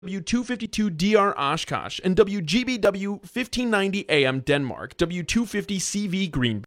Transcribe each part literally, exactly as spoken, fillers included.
W two fifty-two D R Oshkosh, and W G B W fifteen ninety A M Denmark, W two fifty C V Green.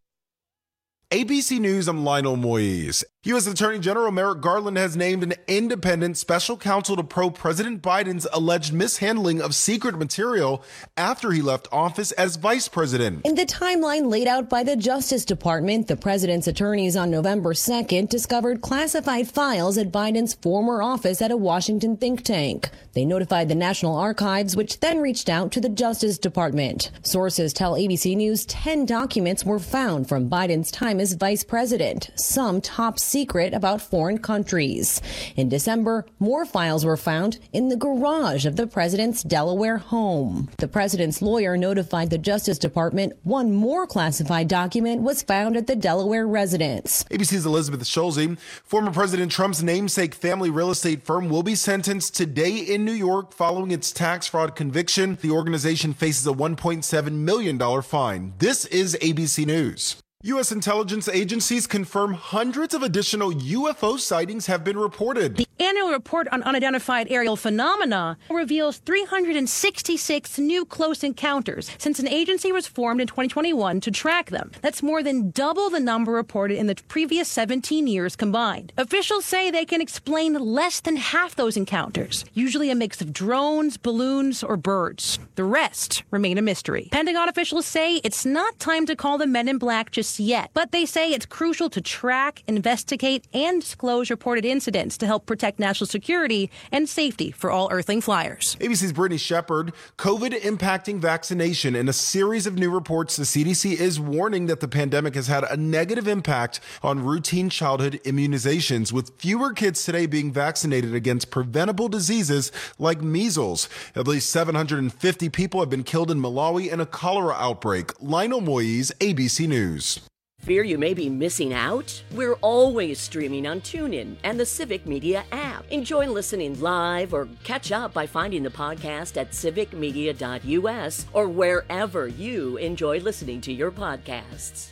A B C News, I'm Lionel Moise. U S Attorney General Merrick Garland has named an independent special counsel to probe President Biden's alleged mishandling of secret material after he left office as vice president. In the timeline laid out by the Justice Department, the president's attorneys on November second discovered classified files at Biden's former office at a Washington think tank. They notified the National Archives, which then reached out to the Justice Department. Sources tell A B C News ten documents were found from Biden's time as vice president, some top secret about foreign countries. In December, more files were found in the garage of the president's Delaware home. The president's lawyer notified the Justice Department one more classified document was found at the Delaware residence. A B C's Elizabeth Schulze. Former President Trump's namesake family real estate firm will be sentenced today in New York following its tax fraud conviction. The organization faces a one point seven million dollars fine. This is A B C News. U S intelligence agencies confirm hundreds of additional U F O sightings have been reported. The annual report on unidentified aerial phenomena reveals three hundred sixty-six new close encounters since an agency was formed in twenty twenty-one to track them. That's more than double the number reported in the previous seventeen years combined. Officials say they can explain less than half those encounters, usually a mix of drones, balloons, or birds. The rest remain a mystery. Pentagon officials say it's not time to call the men in black just yet, but they say it's crucial to track, investigate, and disclose reported incidents to help protect national security and safety for all Earthling flyers. A B C's Brittany Shepard. COVID impacting vaccination. In a series of new reports, the C D C is warning that the pandemic has had a negative impact on routine childhood immunizations, with fewer kids today being vaccinated against preventable diseases like measles. At least seven hundred fifty people have been killed in Malawi in a cholera outbreak. Lionel Moise, A B C News. Fear you may be missing out? We're always streaming on TuneIn and the Civic Media app. Enjoy listening live or catch up by finding the podcast at civic media dot u s or wherever you enjoy listening to your podcasts.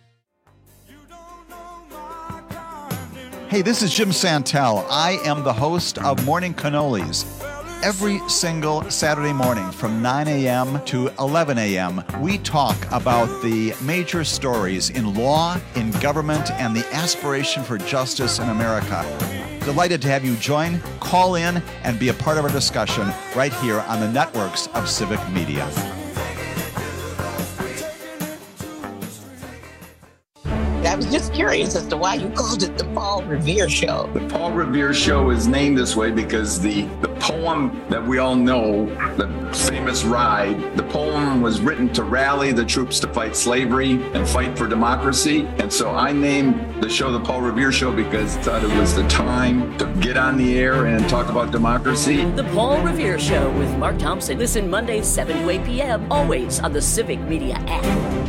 Hey, this is Jim Santel. I am the host of Morning Cannolis. Every single Saturday morning from nine a.m. to eleven a.m., we talk about the major stories in law, in government, and the aspiration for justice in America. Delighted to have you join, call in, and be a part of our discussion right here on the networks of Civic Media. I was just curious as to why you called it the Paul Revere Show. The Paul Revere Show is named this way because the, the poem that we all know, the famous Ride, the poem was written to rally the troops to fight slavery and fight for democracy. And so I named the show the Paul Revere Show because I thought it was the time to get on the air and talk about democracy. The Paul Revere Show with Mark Thompson. Listen Mondays seven to eight p.m. always on the Civic Media app.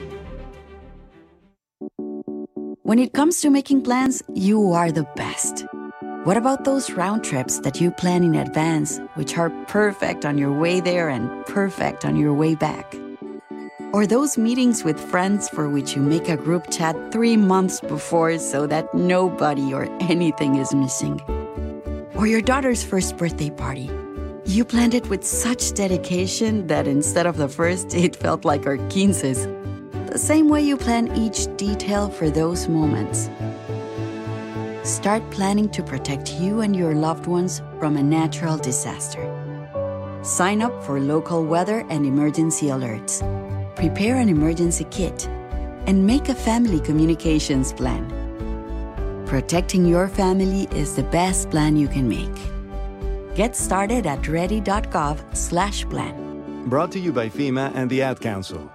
When it comes to making plans, you are the best. What about those round trips that you plan in advance, which are perfect on your way there and perfect on your way back? Or those meetings with friends for which you make a group chat three months before so that nobody or anything is missing? Or your daughter's first birthday party. You planned it with such dedication that instead of the first, it felt like our quinces. The same way you plan each detail for those moments. Start planning to protect you and your loved ones from a natural disaster. Sign up for local weather and emergency alerts. Prepare an emergency kit. And make a family communications plan. Protecting your family is the best plan you can make. Get started at ready.gov slash plan. Brought to you by FEMA and the Ad Council.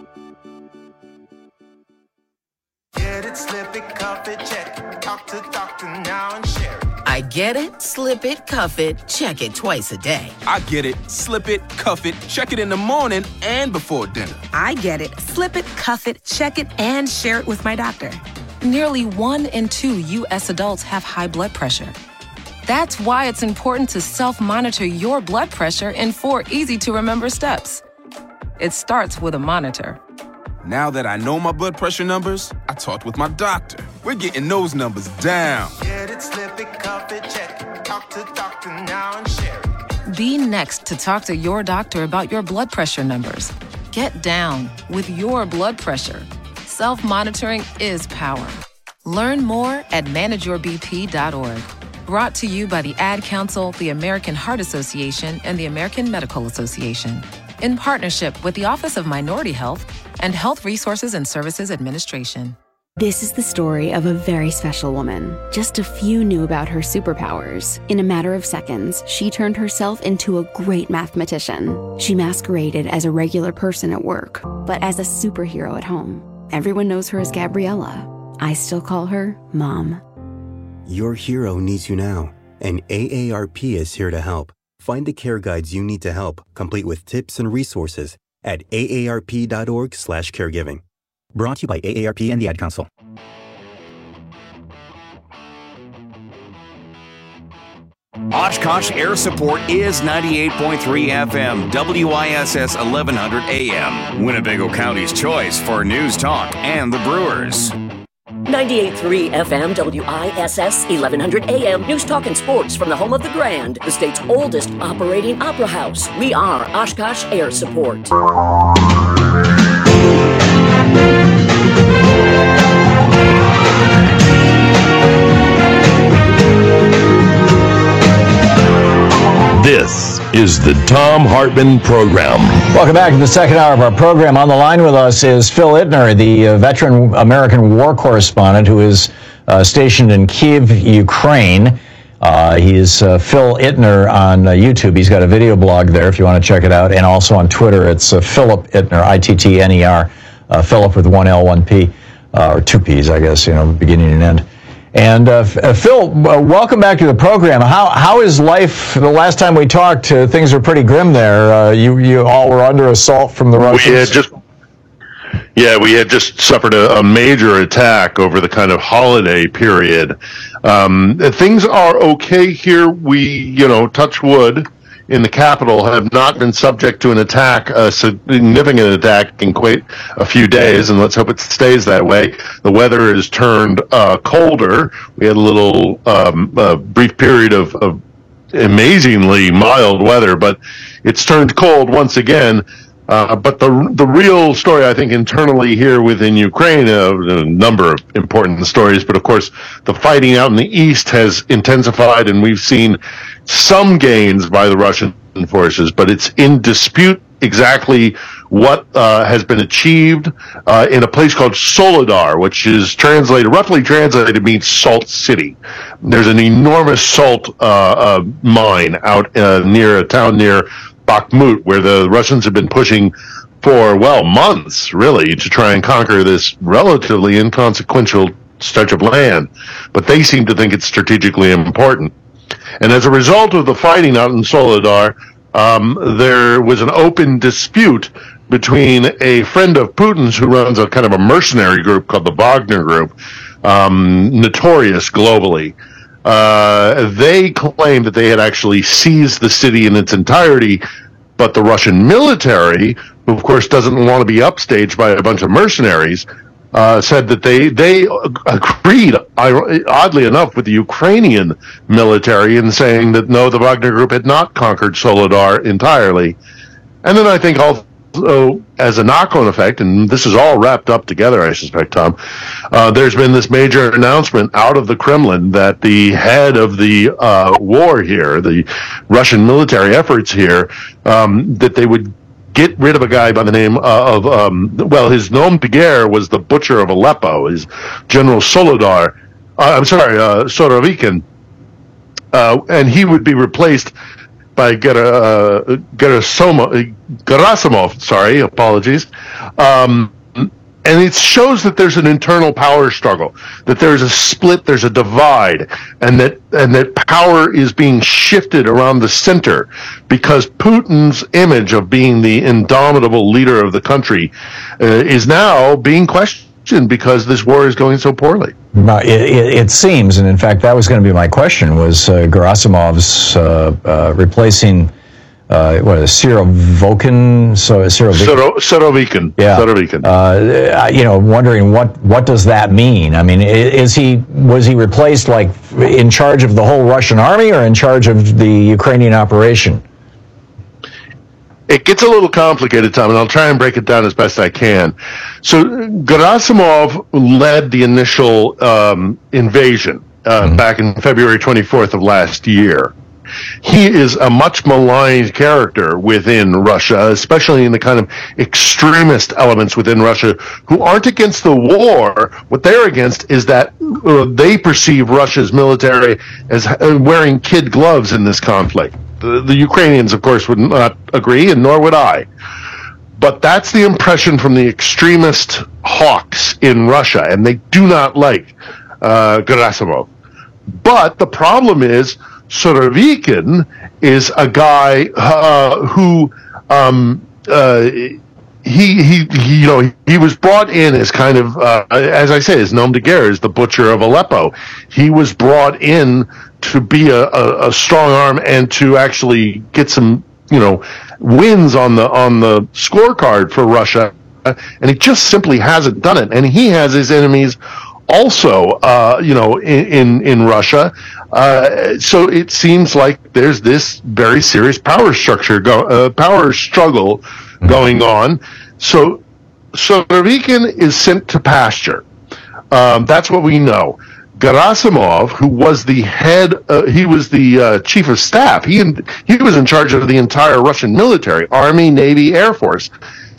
Get it, slip it, cuff it, check it. Talk to doctor now and share it. I get it, slip it, cuff it, check it twice a day. I get it, slip it, cuff it, check it in the morning and before dinner. I get it, slip it, cuff it, check it, and share it with my doctor. Nearly one in two U S adults have high blood pressure. That's why it's important to self-monitor your blood pressure in four easy-to-remember steps. It starts with a monitor. Now that I know my blood pressure numbers, I talked with my doctor. We're getting those numbers down. Get it, slip it, cuff it, check it. Talk to doctor now and share it. Be next to talk to your doctor about your blood pressure numbers. Get down with your blood pressure. Self-monitoring is power. Learn more at manage your b p dot org. Brought to you by the Ad Council, the American Heart Association, and the American Medical Association. In partnership with the Office of Minority Health and Health Resources and Services Administration. This is the story of a very special woman. Just a few knew about her superpowers. In a matter of seconds, she turned herself into a great mathematician. She masqueraded as a regular person at work, but as a superhero at home. Everyone knows her as Gabriella. I still call her Mom. Your hero needs you now, and A A R P is here to help. Find the care guides you need to help, complete with tips and resources at A A R P dot org slash caregiving. Brought to you by A A R P and the Ad Council. Oshkosh Air Support is ninety-eight point three F M, W I S S eleven hundred A M, Winnebago County's choice for news talk and the Brewers. ninety-eight point three F M, W I S S eleven hundred A M, news talk and sports from the home of the Grand, the state's oldest operating opera house. We are Oshkosh Air Support. This is the Thom Hartmann Program. Welcome back to the second hour of our program. On the line with us is Phil Ittner, the uh, veteran American war correspondent who is uh, stationed in Kyiv, Ukraine. Uh, he is uh, Phil Ittner on uh, YouTube. He's got a video blog there if you want to check it out. And also on Twitter, it's uh, Philip Ittner, I T T N E R. Uh, Philip with one L, one P, uh, or two P's, I guess, you know, beginning and end. And uh, uh, Phil, uh, welcome back to the program. How how is life? The last time we talked, uh, things were pretty grim there. Uh, you you all were under assault from the Russians. We had just, yeah, we had just suffered a, a major attack over the kind of holiday period. Um, things are okay here. We, you know, touch wood, in the capital have not been subject to an attack, a significant attack in quite a few days, and let's hope it stays that way. The weather has turned uh, colder. We had a little um, uh, brief period of, of amazingly mild weather, but it's turned cold once again. Uh, but the the real story, I think, internally here within Ukraine, uh, a number of important stories, but of course the fighting out in the east has intensified, and we've seen some gains by the Russian forces, but it's in dispute exactly what uh, has been achieved uh, in a place called Soledar, which is translated, roughly translated, means salt city. There's an enormous salt uh, uh, mine out uh, near a town near Bakhmut, where the Russians have been pushing for, well, months, really, to try and conquer this relatively inconsequential stretch of land. But they seem to think it's strategically important. And as a result of the fighting out in Soledar, um, there was an open dispute between a friend of Putin's who runs a kind of a mercenary group called the Wagner Group, um, notorious globally. Uh, they claimed that they had actually seized the city in its entirety, but the Russian military, who of course doesn't want to be upstaged by a bunch of mercenaries, uh, said that they they agreed, oddly enough, with the Ukrainian military in saying that no, the Wagner Group had not conquered Soledar entirely. And then I think also, as a knock-on effect, and this is all wrapped up together, I suspect, Tom, uh, there's been this major announcement out of the Kremlin that the head of the uh, war here, the Russian military efforts here, um, that they would get rid of a guy by the name of, um, well, his nom de guerre was the Butcher of Aleppo, his General Soledar, uh, I'm sorry, uh, Sorovikin, uh, and he would be replaced by Gera, uh, Gerasimov, Gerasimov, sorry, apologies. Um, and it shows that there's an internal power struggle, that there's a split, there's a divide, and that and that power is being shifted around the center because Putin's image of being the indomitable leader of the country uh, is now being questioned because this war is going so poorly. It, it, it seems, and in fact, that was going to be my question, was uh, Gerasimov's uh, uh, replacing, uh, what is it, Surovikin? So, Surovikin. Yeah. Surovikin. Uh, you know, wondering what, what does that mean? I mean, is he, was he replaced, like, in charge of the whole Russian army or in charge of the Ukrainian operation? it gets a little complicated, Tom, and I'll try and break it down as best I can. So Gerasimov led the initial um, invasion uh, mm-hmm. back in February twenty-fourth of last year. He is a much maligned character within Russia, especially in the kind of extremist elements within Russia who aren't against the war. What they're against is that uh, they perceive Russia's military as uh, wearing kid gloves in this conflict. The, the Ukrainians, of course, would not agree, and nor would I. But that's the impression from the extremist hawks in Russia, and they do not like uh, Gerasimov. But the problem is, Surovikin is a guy uh, who um, uh, he, he he you know he was brought in as kind of uh, as I say, as nom de guerre, as the butcher of Aleppo. He was brought in to be a, a, a strong arm and to actually get some you know wins on the on the scorecard for Russia, and he just simply hasn't done it. And he has his enemies also, uh, you know, in in, in Russia. Uh, so it seems like there's this very serious power structure, go, uh, power struggle going on. So Surovikin is sent to pasture. Um, that's what we know. Gerasimov, who was the head, uh, he was the uh, chief of staff. He he was in charge of the entire Russian military, Army, Navy, Air Force.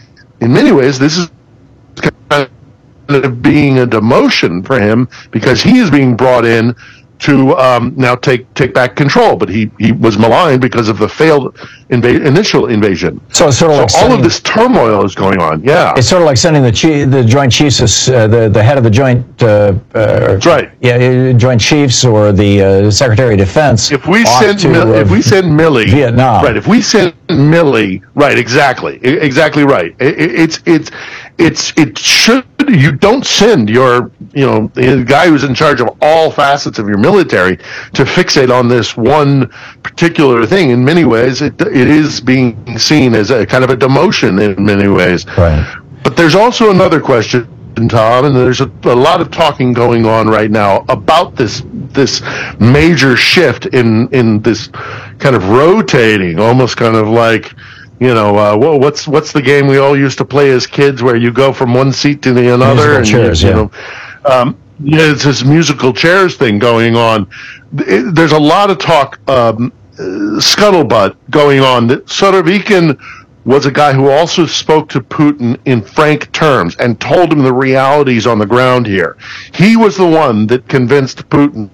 In many ways, this is kind of being a demotion for him because he is being brought in to um, now take take back control, but he, he was maligned because of the failed inva- initial invasion. So it's sort of so like all sending, of this turmoil is going on. Yeah, it's sort of like sending the chief, the Joint Chiefs, uh, the the head of the Joint. Uh, uh, That's right. Yeah, Joint Chiefs or the uh, Secretary of Defense. If we send to, Mil- uh, if we send Milley, Vietnam, right? If we send Milley, right? Exactly, I- exactly right. It, it's it's it's it should. You don't send your, you know, the guy who's in charge of all facets of your military to fixate on this one particular thing. In many ways, it it is being seen as a kind of a demotion in many ways. Right. But there's also another question, Tom, and there's a, a lot of talking going on right now about this this major shift in in this kind of rotating, almost kind of like, you know, uh, well, what's what's the game we all used to play as kids, where you go from one seat to the another, musical and chairs, you, yeah. you know, um, yeah, it's this musical chairs thing going on. It, there's a lot of talk, um, uh, scuttlebutt going on that Surovikin was a guy who also spoke to Putin in frank terms and told him the realities on the ground here. He was the one that convinced Putin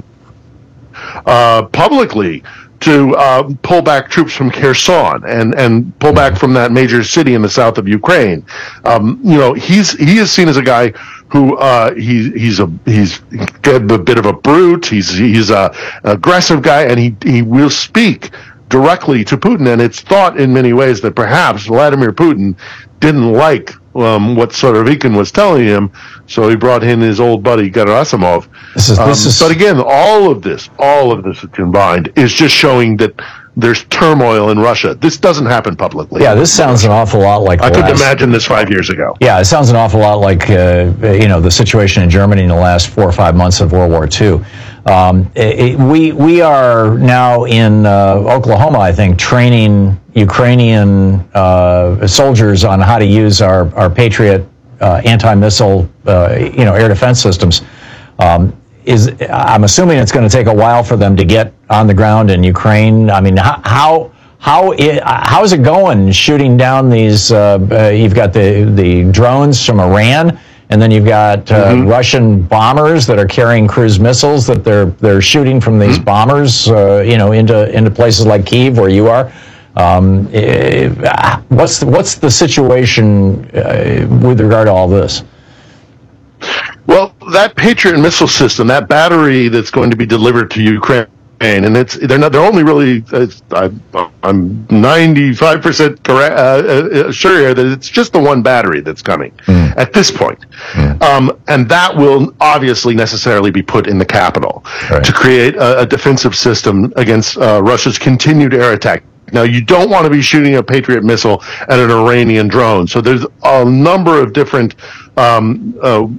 uh, publicly to uh, pull back troops from Kherson and, and pull back from that major city in the south of Ukraine. Um, you know, he's he is seen as a guy who uh, he he's a he's a bit of a brute. He's he's a aggressive guy, and he he will speak directly to Putin. And it's thought in many ways that perhaps Vladimir Putin didn't like um, what Surovikin was telling him, so he brought in his old buddy Gerasimov. This is, this um, is... But again, all of this, all of this combined is just showing that there's turmoil in Russia. This doesn't happen publicly. Yeah, this sounds an awful lot like. I couldn't last... imagine this five years ago. Yeah, it sounds an awful lot like uh, you know the situation in Germany in the last four or five months of World War Two. Um, it, we we are now in uh, Oklahoma, I think, training Ukrainian uh, soldiers on how to use our our Patriot uh, anti-missile uh, you know air defense systems. Um, is I'm assuming it's going to take a while for them to get on the ground in Ukraine. I mean, how how how, it, how is it going shooting down these? Uh, uh, you've got the the drones from Iran. And then you've got uh, mm-hmm. Russian bombers that are carrying cruise missiles that they're they're shooting from these mm-hmm. bombers, uh, you know, into into places like Kyiv, where you are. Um, uh, what's the, what's the situation uh, with regard to all this? Well, that Patriot missile system, that battery that's going to be delivered to Ukraine, and it's they're not they're only really it's, I, I'm ninety-five percent correct uh, uh, sure here that it's just the one battery that's coming mm. at this point, mm. um, and that will obviously necessarily be put in the capital right. to create a, a defensive system against uh, Russia's continued air attack. Now, you don't want to be shooting a Patriot missile at an Iranian drone, so there's a number of different um, uh,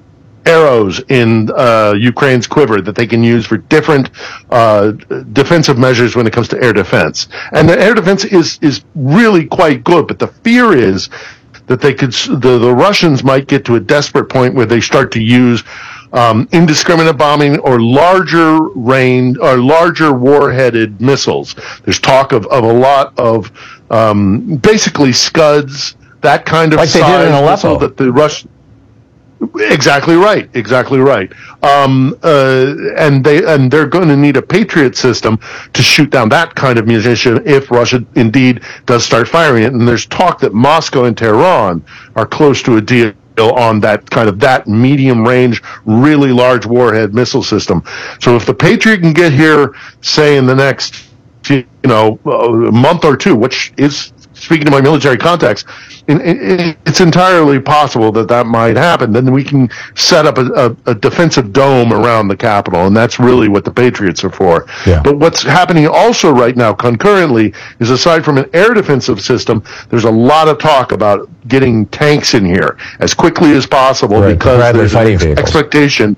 arrows in uh, Ukraine's quiver that they can use for different uh, defensive measures when it comes to air defense. And the air defense is is really quite good, but the fear is that they could the, the Russians might get to a desperate point where they start to use um, indiscriminate bombing or larger range or larger warheaded missiles. There's talk of, of a lot of um, basically Scuds, that kind of like size they did in Aleppo. That the Russian. Exactly right. Exactly right. Um, uh, and they and they're going to need a Patriot system to shoot down that kind of munition if Russia indeed does start firing it. And there's talk that Moscow and Tehran are close to a deal on that kind of that medium range, really large warhead missile system. So if the Patriot can get here, say in the next, you know, uh, month or two, which is, speaking to my military contacts, in, in, it's entirely possible that that might happen. Then we can set up a, a, a defensive dome around the Capitol, and that's really what the Patriots are for. Yeah. But what's happening also right now, concurrently, is aside from an air defensive system, there's a lot of talk about getting tanks in here as quickly as possible, right, because Bradley there's fighting an vehicles. expectation.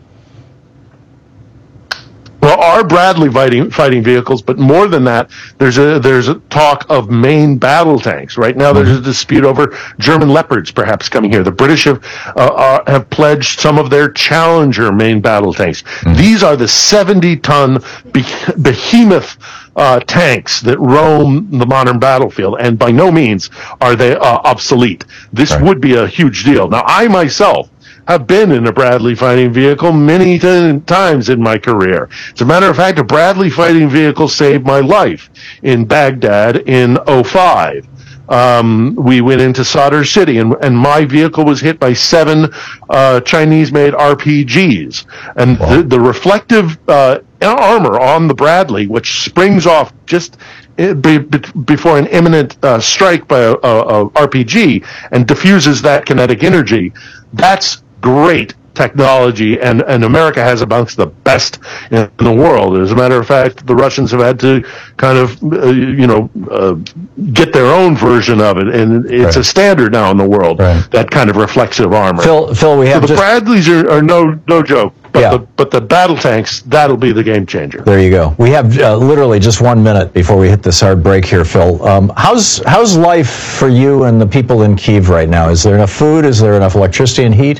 Well, are Bradley fighting fighting vehicles, but more than that, there's a there's a talk of main battle tanks. Right now, there's a dispute over German Leopards perhaps coming here. The British have uh, uh, have pledged some of their Challenger main battle tanks. Mm-hmm. These are the seventy-ton be- behemoth uh, tanks that roam the modern battlefield, and by no means are they uh, obsolete. This right. would be a huge deal. Now, I myself have been in a Bradley fighting vehicle many t- times in my career. As a matter of fact, a Bradley fighting vehicle saved my life in Baghdad in oh five. Um, we went into Sadr City, and, and my vehicle was hit by seven uh, Chinese-made R P Gs. And wow. the, the reflective uh, armor on the Bradley, which springs off just Be, be, before an imminent uh, strike by a, a, a R P G and diffuses that kinetic energy, that's great technology, and, and America has amongst the best in the world. As a matter of fact, the Russians have had to kind of, uh, you know, uh, get their own version of it, and it's right. a standard now in the world, right. that kind of reflexive armor. Phil, Phil, we have so the just... Bradleys are, are no no joke. But, yeah. the, but the battle tanks, that'll be the game changer. There you go. We have uh, literally just one minute before we hit this hard break here, Phil. Um, how's how's life for you and the people in Kyiv right now? Is there enough food? Is there enough electricity and heat?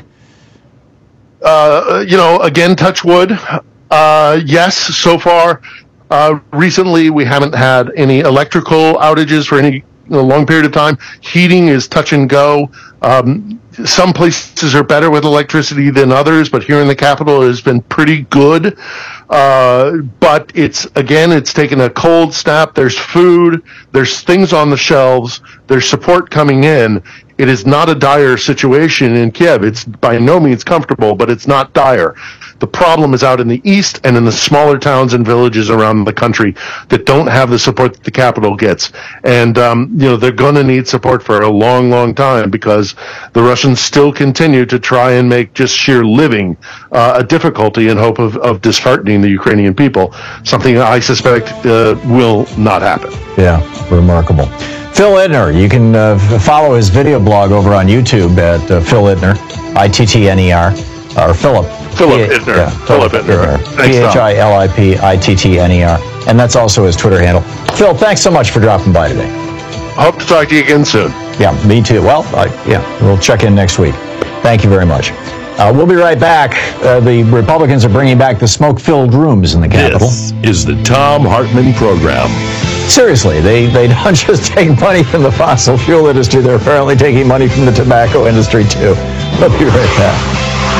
Uh, you know, again, touch wood. Uh, yes, so far. Uh, recently, we haven't had any electrical outages for any a long period of time. Heating is touch and go. Um, some places are better with electricity than others, but here in the capital it has been pretty good. Uh, but it's, again, it's taken a cold snap. There's food. There's things on the shelves. There's support coming in. It is not a dire situation in Kiev. It's by no means comfortable, but it's not dire. The problem is out in the east and in the smaller towns and villages around the country that don't have the support that the capital gets. And, um, you know, they're going to need support for a long, long time because the Russians still continue to try and make just sheer living uh, a difficulty in hope of, of disheartening the Ukrainian people, something I suspect uh, will not happen. Yeah, remarkable. Phil Ittner, you can uh, follow his video blog over on YouTube at uh, Phil Ittner, I T T N E R, or Philip. Philip Ittner. Yeah, Philip Ittner. P H I L I P I T T N E R. And that's also his Twitter handle. Phil, thanks so much for dropping by today. I hope to talk to you again soon. Yeah, me too. Well, I, yeah, we'll check in next week. Thank you very much. Uh, we'll be right back. Uh, the Republicans are bringing back the smoke-filled rooms in the Capitol. This is the Thom Hartmann Program. Seriously, they, they don't just take money from the fossil fuel industry. They're apparently taking money from the tobacco industry, too. We'll be right back.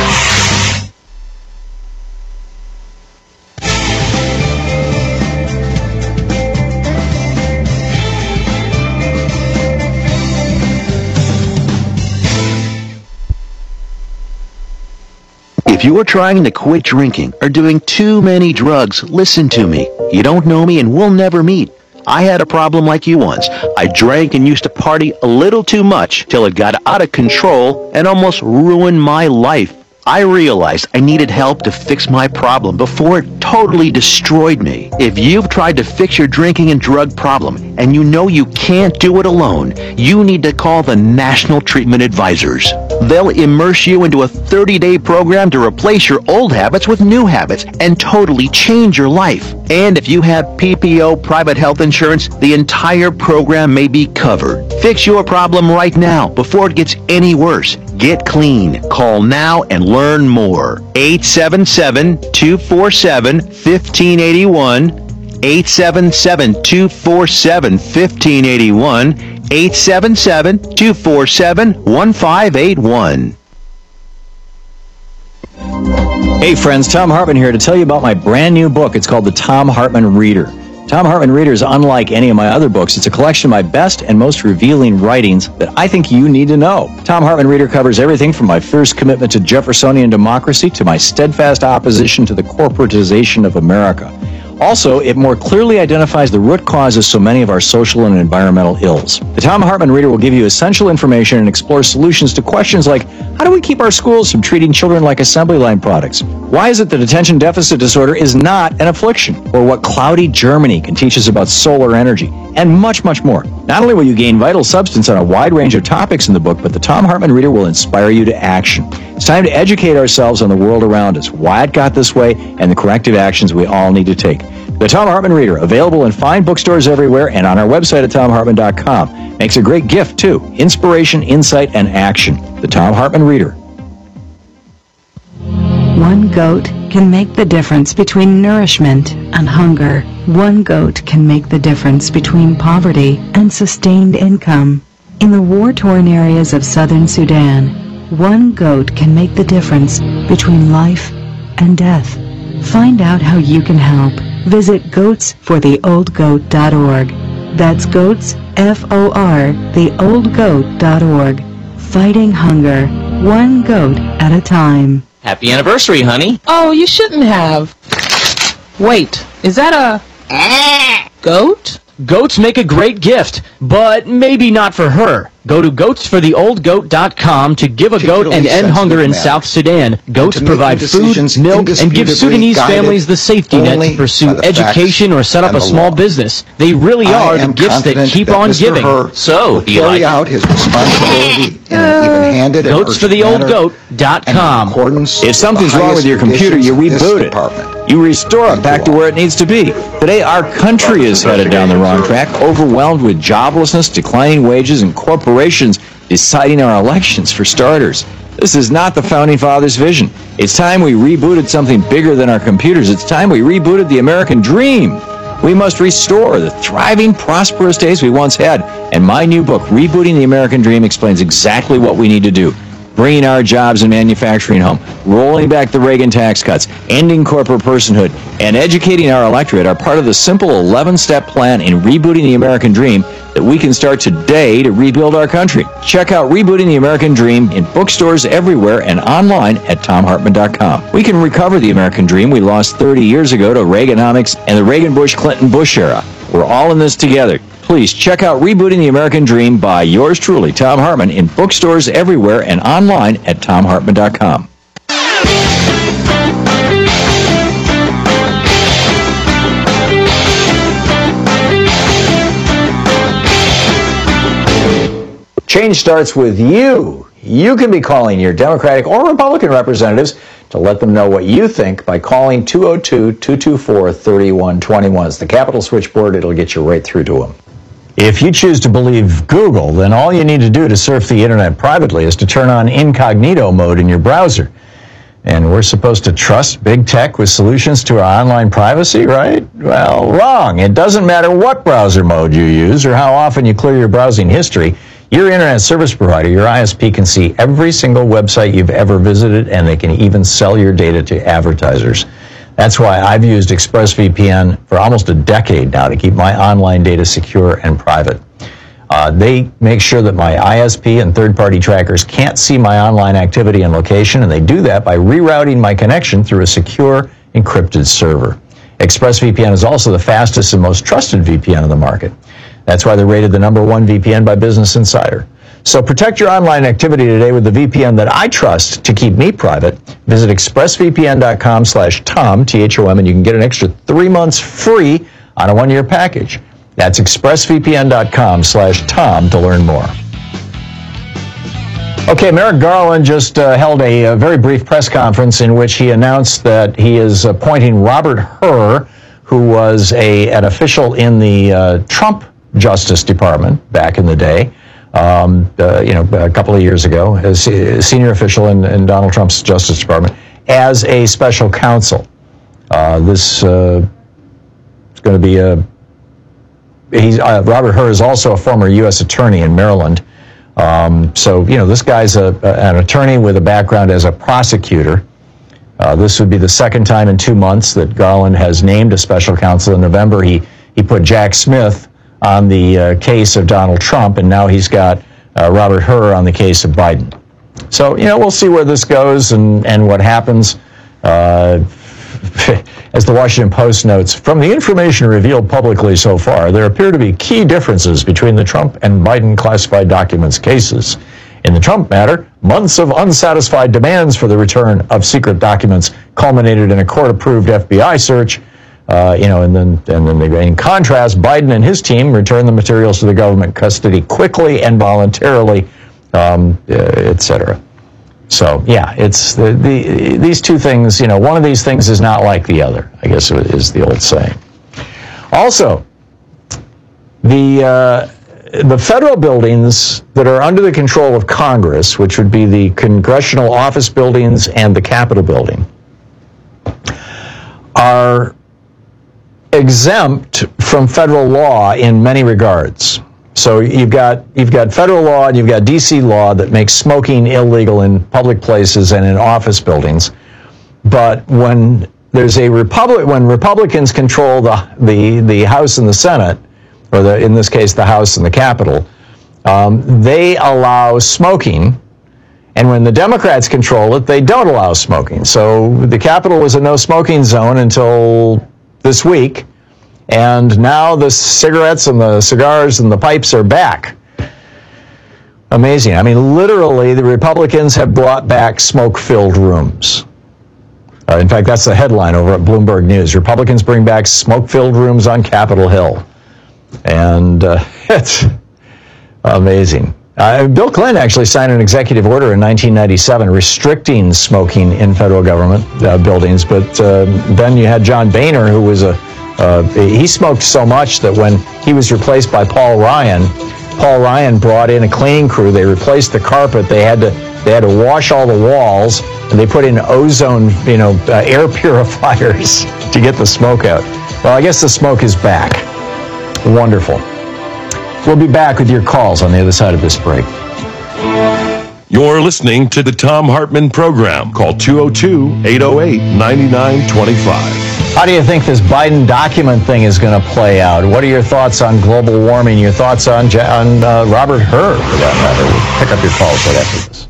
If you are trying to quit drinking or doing too many drugs, listen to me. You don't know me and we'll never meet. I had a problem like you once. I drank and used to party a little too much till it got out of control and almost ruined my life. I realized I needed help to fix my problem before it totally destroyed me. If you've tried to fix your drinking and drug problem and you know you can't do it alone, you need to call the National Treatment Advisors. They'll immerse you into a thirty-day program to replace your old habits with new habits and totally change your life. And if you have P P O private health insurance, the entire program may be covered. Fix your problem right now before it gets any worse. Get clean. Call now and learn more. eight seven seven, two four seven, one five eight one. eight seven seven, two four seven, one five eight one. eight seven seven, two four seven, one five eight one. Hey friends, Thom Hartmann here to tell you about my brand new book. It's called The Thom Hartmann Reader. Thom Hartmann Reader is unlike any of my other books. It's a collection of my best and most revealing writings that I think you need to know. Thom Hartmann Reader covers everything from my fierce commitment to Jeffersonian democracy to my steadfast opposition to the corporatization of America. Also, it more clearly identifies the root causes of so many of our social and environmental ills. The Thom Hartmann Reader will give you essential information and explore solutions to questions like, how do we keep our schools from treating children like assembly line products? Why is it that attention deficit disorder is not an affliction? Or what cloudy Germany can teach us about solar energy? And much, much more. Not only will you gain vital substance on a wide range of topics in the book, but the Thom Hartmann Reader will inspire you to action. It's time to educate ourselves on the world around us, why it got this way, and the corrective actions we all need to take. The Thom Hartmann Reader, available in fine bookstores everywhere and on our website at thom hartmann dot com. Makes a great gift, too. Inspiration, insight, and action. The Thom Hartmann Reader. One goat can make the difference between nourishment and hunger. One goat can make the difference between poverty and sustained income. In the war-torn areas of southern Sudan, one goat can make the difference between life and death. Find out how you can help. Visit goats for the old goat dot org. That's goats, F O R, the old goat dot org. Fighting hunger, one goat at a time. Happy anniversary, honey. Oh, you shouldn't have. Wait, is that a goat? Goats make a great gift, but maybe not for her. Go to goats for the old goat dot com to give a goat and end hunger in South Sudan. Goats provide food, milk, and give Sudanese families the safety net to pursue education or set up a small business. They really are the gifts that keep on giving. So, do you like out his responsibility in an even-handed goats for the old goat dot com. If something's wrong with your computer, you reboot it. You restore it back to where it needs to be. Today, our country is headed down the wrong track, overwhelmed with joblessness, declining wages, and corporations deciding our elections, for starters. This is not the Founding Fathers' vision. It's time we rebooted something bigger than our computers. It's time we rebooted the American dream. We must restore the thriving, prosperous days we once had. And my new book, Rebooting the American Dream, explains exactly what we need to do. Bringing our jobs and manufacturing home, rolling back the Reagan tax cuts, ending corporate personhood, and educating our electorate are part of the simple eleven-step plan in rebooting the American dream that we can start today to rebuild our country. Check out Rebooting the American Dream in bookstores everywhere and online at thom hartmann dot com. We can recover the American dream we lost thirty years ago to Reaganomics and the Reagan-Bush-Clinton-Bush era. We're all in this together. Please check out Rebooting the American Dream by yours truly, Thom Hartmann, in bookstores everywhere and online at thom hartmann dot com. Change starts with you. You can be calling your Democratic or Republican representatives to let them know what you think by calling two oh two, two two four, three one two one. It's the Capitol switchboard. It'll get you right through to them. If you choose to believe Google, then all you need to do to surf the internet privately is to turn on incognito mode in your browser. And we're supposed to trust big tech with solutions to our online privacy, right? Well, wrong. It doesn't matter what browser mode you use or how often you clear your browsing history. Your internet service provider, your I S P, can see every single website you've ever visited, and they can even sell your data to advertisers. That's why I've used ExpressVPN for almost a decade now to keep my online data secure and private. Uh, they make sure that my I S P and third-party trackers can't see my online activity and location, and they do that by rerouting my connection through a secure, encrypted server. ExpressVPN is also the fastest and most trusted V P N on the market. That's why they're rated the number one V P N by Business Insider. So protect your online activity today with the V P N that I trust to keep me private. Visit expressvpn.com slash Tom, T H O M, and you can get an extra three months free on a one-year package. That's expressvpn.com slash Tom to learn more. Okay, Merrick Garland just uh, held a, a very brief press conference in which he announced that he is appointing Robert Hur, who was a an official in the uh, Trump Justice Department back in the day, um, uh, you know, a couple of years ago, as a senior official in, in Donald Trump's Justice Department, as a special counsel. Uh, this uh, is going to be a... He's, uh, Robert Hur is also a former U S attorney in Maryland. Um, so, you know, this guy's a, a, an attorney with a background as a prosecutor. Uh, this would be the second time in two months that Garland has named a special counsel. In November, he, he put Jack Smith on the uh, case of Donald Trump, and now he's got uh, Robert Hur on the case of Biden. So, you know, we'll see where this goes and, and what happens. Uh, as the Washington Post notes, from the information revealed publicly so far, there appear to be key differences between the Trump and Biden classified documents cases. In the Trump matter, months of unsatisfied demands for the return of secret documents culminated in a court-approved F B I search. Uh, you know, and then, and then they, in contrast, Biden and his team returned the materials to the government custody quickly and voluntarily, um, uh, et cetera. So, yeah, it's the, the these two things, you know, one of these things is not like the other, I guess is the old saying. Also, the uh, the federal buildings that are under the control of Congress, which would be the congressional office buildings and the Capitol building, are exempt from federal law in many regards. So you've got you've got federal law and you've got D C law that makes smoking illegal in public places and in office buildings. But when there's a republic, when Republicans control the the the House and the Senate, or the, in this case the House and the Capitol, um, they allow smoking. And when the Democrats control it, they don't allow smoking. So the Capitol was a no smoking zone until this week. And now the cigarettes and the cigars and the pipes are back. Amazing. I mean, literally, the Republicans have brought back smoke-filled rooms. Uh, in fact, that's the headline over at Bloomberg News. Republicans bring back smoke-filled rooms on Capitol Hill. And uh, it's amazing. Uh, Bill Clinton actually signed an executive order in nineteen ninety-seven restricting smoking in federal government uh, buildings. But uh, then you had John Boehner, who was a Uh, he smoked so much that when he was replaced by Paul Ryan, Paul Ryan brought in a cleaning crew. They replaced the carpet. They had to they had to wash all the walls, and they put in ozone, you know, uh, air purifiers to get the smoke out. Well, I guess the smoke is back. Wonderful. We'll be back with your calls on the other side of this break. You're listening to the Thom Hartmann Program. Call two oh two, eight oh eight, nine nine two five. How do you think this Biden document thing is going to play out? What are your thoughts on global warming? Your thoughts on, on uh, Robert Hur, for that matter? We'll pick up your calls right after this.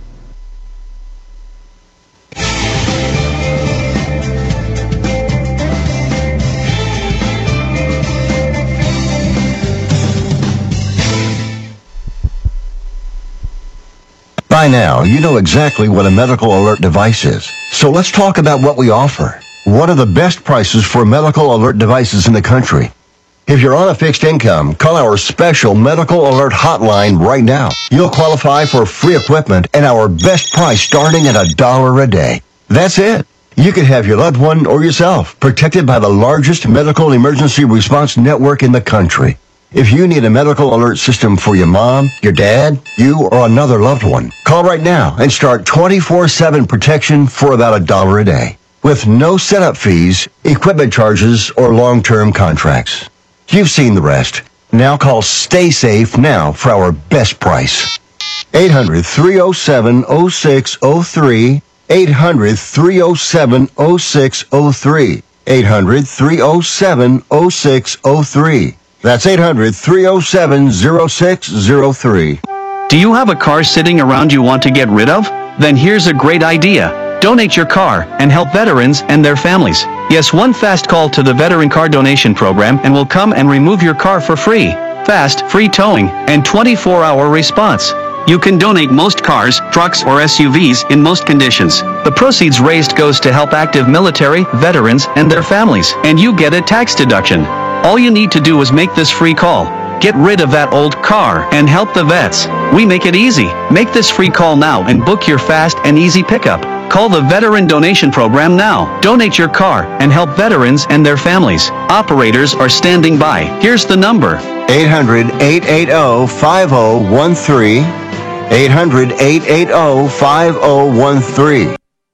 By now, you know exactly what a medical alert device is. So let's talk about what we offer. What are the best prices for medical alert devices in the country? If you're on a fixed income, call our special medical alert hotline right now. You'll qualify for free equipment and our best price starting at a dollar a day. That's it. You could have your loved one or yourself protected by the largest medical emergency response network in the country. If you need a medical alert system for your mom, your dad, you, or another loved one, call right now and start twenty-four seven protection for about a dollar a day, with no setup fees, equipment charges, or long-term contracts. You've seen the rest. Now call Stay Safe now for our best price. eight hundred, three oh seven, oh six oh three, eight hundred, three oh seven, oh six oh three, eight hundred, three oh seven, oh six oh three. That's eight hundred, three oh seven, oh six oh three. Do you have a car sitting around you want to get rid of? Then here's a great idea. Donate your car and help veterans and their families. Yes, one fast call to the Veteran Car Donation Program and we'll come and remove your car for free. Fast, free towing, and twenty-four hour response. You can donate most cars, trucks, or S U Vs in most conditions. The proceeds raised goes to help active military, veterans, and their families, and you get a tax deduction. All you need to do is make this free call. Get rid of that old car and help the vets. We make it easy. Make this free call now and book your fast and easy pickup. Call the Veteran Donation Program now. Donate your car and help veterans and their families. Operators are standing by. Here's the number. eight hundred, eight eight zero, five zero one three. eight hundred, eight eight zero, five zero one three.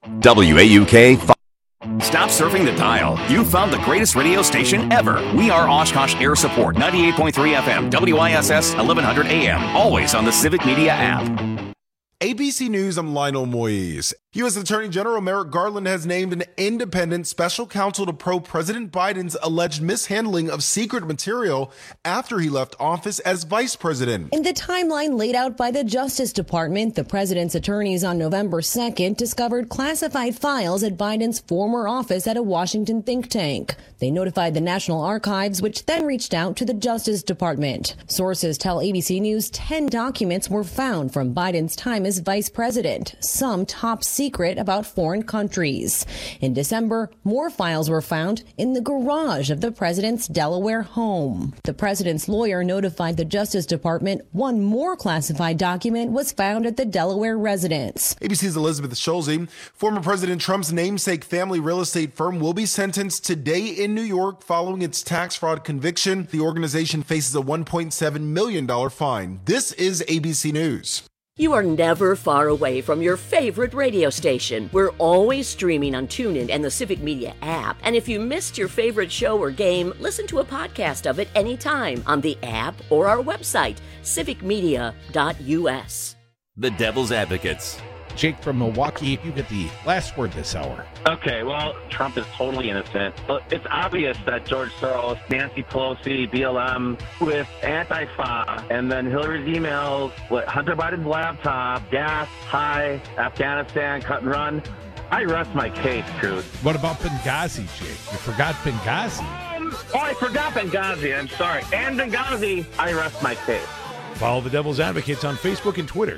W A U K. Stop surfing the dial. You found the greatest radio station ever. We are Oshkosh Air Support, ninety-eight point three F M, W I S S eleven hundred A M. Always on the Civic Media app. A B C News, I'm Lionel Moise. U S Attorney General Merrick Garland has named an independent special counsel to probe President Biden's alleged mishandling of secret material after he left office as vice president. In the timeline laid out by the Justice Department, the president's attorneys on November second discovered classified files at Biden's former office at a Washington think tank. They notified the National Archives, which then reached out to the Justice Department. Sources tell A B C News ten documents were found from Biden's time as vice president, some top secret about foreign countries. In December, more files were found in the garage of the president's Delaware home. The president's lawyer notified the Justice Department one more classified document was found at the Delaware residence. A B C's Elizabeth Schulze. Former President Trump's namesake family real estate firm will be sentenced today in New York following its tax fraud conviction. The organization faces a one point seven million dollars fine. This is A B C News. You are never far away from your favorite radio station. We're always streaming on TuneIn and the Civic Media app. And if you missed your favorite show or game, listen to a podcast of it anytime on the app or our website, civic media dot U S. The Devil's Advocates. Jake from Milwaukee, you get the last word this hour. Okay, well, Trump is totally innocent. But it's obvious that George Soros, Nancy Pelosi, B L M, with Antifa, and then Hillary's emails, what, Hunter Biden's laptop, gas, high, Afghanistan, cut and run. I rest my case, Truth. What about Benghazi, Jake? You forgot Benghazi. Um, oh, I forgot Benghazi. I'm sorry. And Benghazi, I rest my case. Follow the Devil's Advocates on Facebook and Twitter.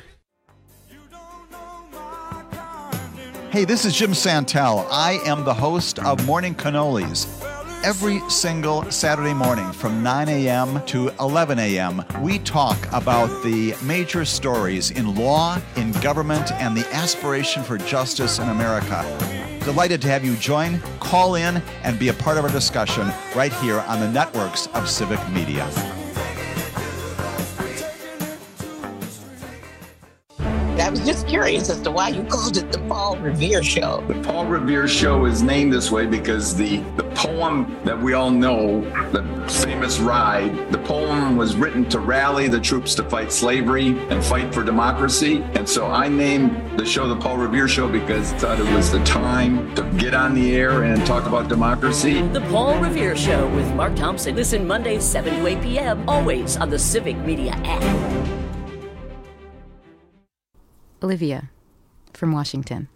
Hey, this is Jim Santel. I am the host of Morning Cannolis. Every single Saturday morning from nine a.m. to eleven a.m., we talk about the major stories in law, in government, and the aspiration for justice in America. Delighted to have you join, call in, and be a part of our discussion right here on the networks of Civic Media. I was just curious as to why you called it the Paul Revere Show. The Paul Revere Show is named this way because the, the poem that we all know, the famous Ride, the poem was written to rally the troops to fight slavery and fight for democracy. And so I named the show the Paul Revere Show because I thought it was the time to get on the air and talk about democracy. The Paul Revere Show with Mark Thompson. Listen Mondays, seven to eight p.m., always on the Civic Media app. Olivia from Washington.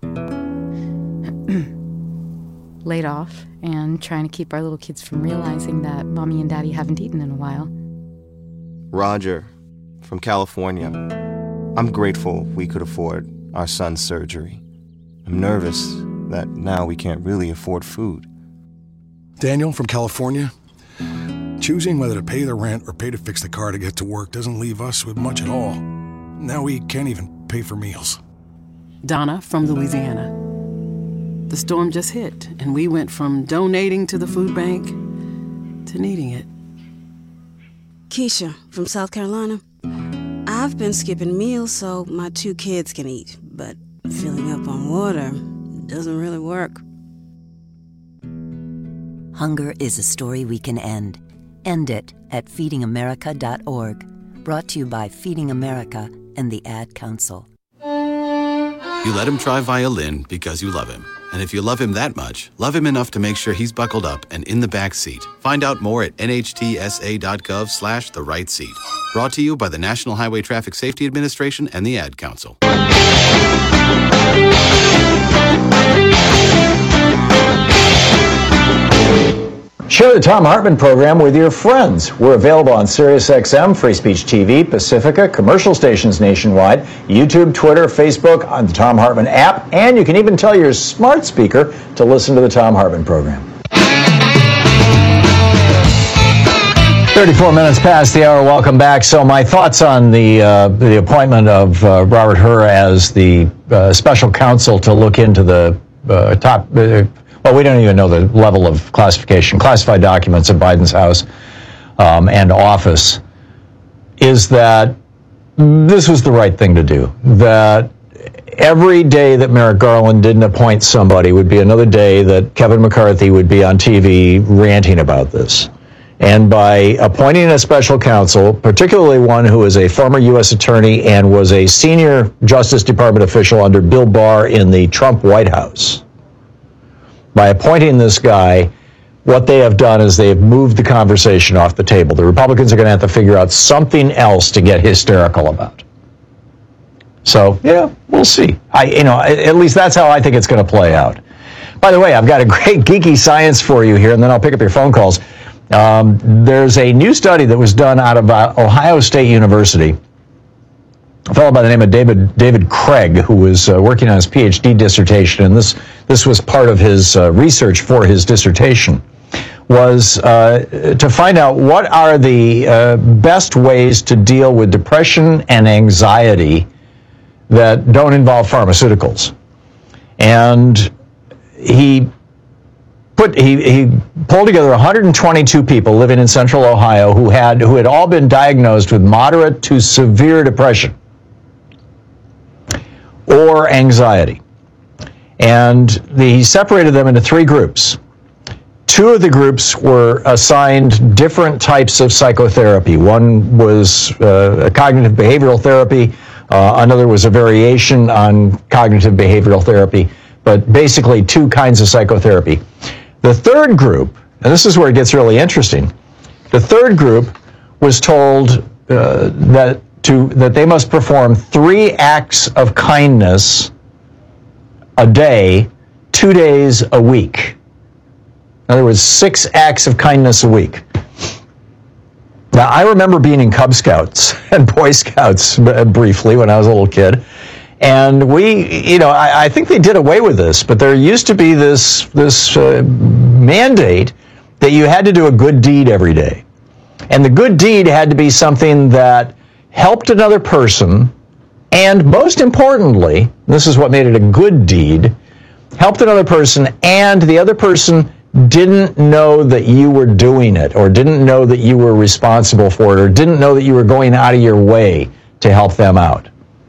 Laid off and trying to keep our little kids from realizing that mommy and daddy haven't eaten in a while. Roger from California. I'm grateful we could afford our son's surgery. I'm nervous that now we can't really afford food. Daniel from California. Choosing whether to pay the rent or pay to fix the car to get to work doesn't leave us with much at all. Now we can't even pay for meals. Donna from Louisiana. The storm just hit, and we went from donating to the food bank to needing it. Keisha from South Carolina. I've been skipping meals so my two kids can eat, but filling up on water doesn't really work. Hunger is a story we can end. End it at feeding america dot org. Brought to you by Feeding America and the Ad Council. You let him try violin because you love him. And if you love him that much, love him enough to make sure he's buckled up and in the back seat. Find out more at N H T S A dot gov slash the right seat. Brought to you by the National Highway Traffic Safety Administration and the Ad Council. Share the Thom Hartmann program with your friends. We're available on SiriusXM, Free Speech T V, Pacifica, commercial stations nationwide, YouTube, Twitter, Facebook, on the Thom Hartmann app, and you can even tell your smart speaker to listen to the Thom Hartmann program. thirty-four minutes past the hour. Welcome back. So my thoughts on the uh, the appointment of uh, Robert Hur as the uh, special counsel to look into the uh, top, uh, well, we don't even know the level of classification, classified documents at Biden's house um, and office, is that this was the right thing to do. That every day that Merrick Garland didn't appoint somebody would be another day that Kevin McCarthy would be on T V ranting about this. And by appointing a special counsel, particularly one who is a former U S attorney and was a senior Justice Department official under Bill Barr in the Trump White House, by appointing this guy, what they have done is they have moved the conversation off the table. The Republicans are going to have to figure out something else to get hysterical about. So, yeah, we'll see. I, you know, at least that's how I think it's going to play out. By the way, I've got a great geeky science for you here, and then I'll pick up your phone calls. Um, there's a new study that was done out of uh, Ohio State University. A fellow by the name of David David Craig, who was uh, working on his PhD dissertation, and this this was part of his uh, research for his dissertation, was uh, to find out what are the uh, best ways to deal with depression and anxiety that don't involve pharmaceuticals. And he put he, he pulled together one hundred twenty-two people living in central Ohio who had who had all been diagnosed with moderate to severe depression or anxiety. And the, he separated them into three groups. Two of the groups were assigned different types of psychotherapy. One was uh, a cognitive behavioral therapy. Uh, another was a variation on cognitive behavioral therapy, but basically two kinds of psychotherapy. The third group, and this is where it gets really interesting, the third group was told uh, that to that they must perform three acts of kindness a day, two days a week. In other words, six acts of kindness a week. Now, I remember being in Cub Scouts and Boy Scouts briefly when I was a little kid. And we, you know, I, I think they did away with this, but there used to be this, this uh, mandate that you had to do a good deed every day. And the good deed had to be something that helped another person, and most importantly, this is what made it a good deed, helped another person, and the other person didn't know that you were doing it, or didn't know that you were responsible for it, or didn't know that you were going out of your way to help them out.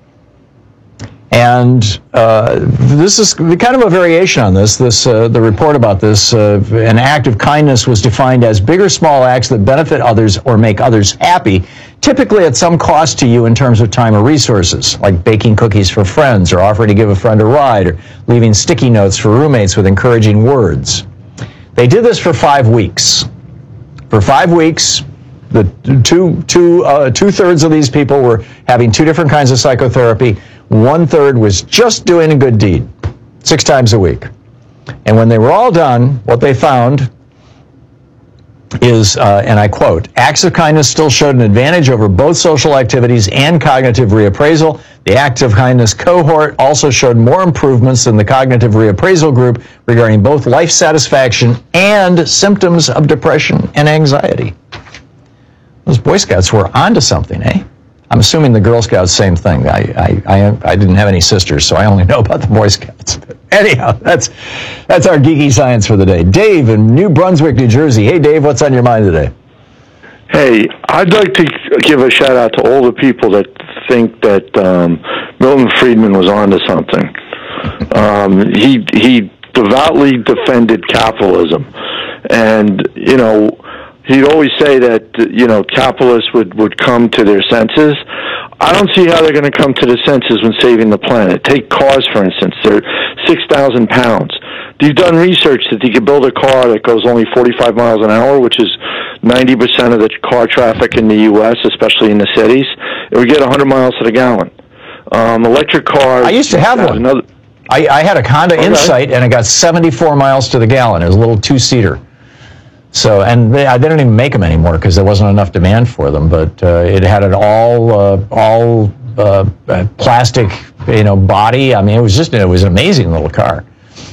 And uh, this is kind of a variation on this. This uh, the report about this, uh, an act of kindness was defined as big or small acts that benefit others or make others happy, typically at some cost to you in terms of time or resources, like baking cookies for friends, or offering to give a friend a ride, or leaving sticky notes for roommates with encouraging words. They did this for five weeks. For five weeks, the two, two, uh, two-thirds of these people were having two different kinds of psychotherapy. One-third was just doing a good deed, six times a week. And when they were all done, what they found is, uh, and I quote, acts of kindness still showed an advantage over both social activities and cognitive reappraisal. The act of kindness cohort also showed more improvements than the cognitive reappraisal group regarding both life satisfaction and symptoms of depression and anxiety. Those Boy Scouts were onto something, eh? I'm assuming the Girl Scouts, same thing. I, I, I, I didn't have any sisters, so I only know about the Boy Scouts. But anyhow, that's that's our geeky science for the day. Dave in New Brunswick, New Jersey. Hey, Dave, what's on your mind today? Hey, I'd like to give a shout out to all the people that think that um, Milton Friedman was onto something. Um, he he devoutly defended capitalism, and you know. He'd always say that, you know, capitalists would, would come to their senses. I don't see how they're going to come to their senses when saving the planet. Take cars, for instance. They're six thousand pounds. You've done research that you could build a car that goes only forty-five miles an hour, which is ninety percent of the car traffic in the U S, especially in the cities. It would get one hundred miles to the gallon. Um, electric cars... I used to have one. Another, I, I had a Honda okay. Insight, and it got seventy-four miles to the gallon. It was a little two-seater. So, and they, they don't even make them anymore because there wasn't enough demand for them. But uh, it had an all, uh, all uh, plastic, you know, body. I mean, it was just, it was an amazing little car.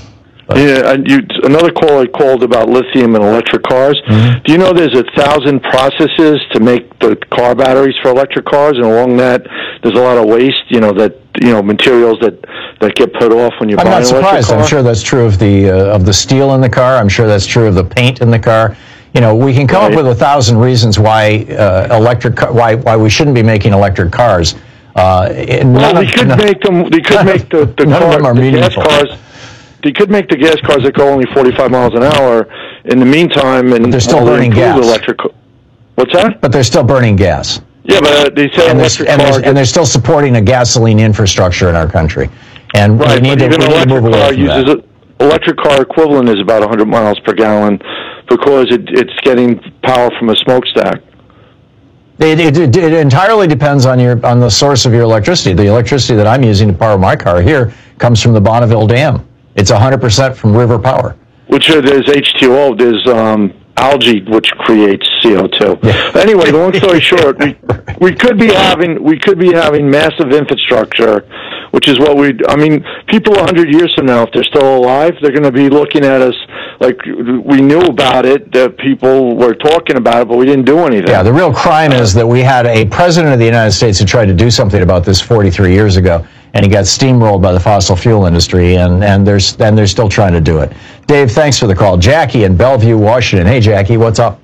But. Yeah, and you, another call I called about lithium and electric cars. Mm-hmm. Do you know there's a thousand processes to make the car batteries for electric cars, and along that there's a lot of waste, you know, that you know materials that, that get put off when you I'm buy not an electric surprised. car? I'm sure that's true of the uh, of the steel in the car. I'm sure that's true of the paint in the car. You know, we can come right. up with a thousand reasons why uh, electric car, why why we shouldn't be making electric cars. Uh, well, they could none, make them. They could make the, the, none car, of them are the gas meaningful. cars. They could make the gas cars that go only forty-five miles an hour. In the meantime, and but they're still burning gas. Electric, what's that? But they're still burning gas. Yeah, but uh, they say and electric and, cars, and they're still supporting a gasoline infrastructure in our country, and right, we need to, even we an need to move electric away car from uses that. a, electric car equivalent is about one hundred miles per gallon because it, it's getting power from a smokestack. It, it, it, it entirely depends on your on the source of your electricity. The electricity that I'm using to power my car here comes from the Bonneville Dam. It's one hundred percent from river power. Which uh, there's H two O, there's um, algae which creates C O two. Yeah. Anyway, long story short, we we could be having we could be having massive infrastructure, which is what we. I mean, people a hundred years from now, if they're still alive, they're going to be looking at us like we knew about it. That people were talking about it, but we didn't do anything. Yeah, the real crime is that we had a president of the United States who tried to do something about this forty-three years ago, and he got steamrolled by the fossil fuel industry, and and there's and they're still trying to do it. Dave, thanks for the call. Jackie in Bellevue, Washington. Hey, Jackie, what's up?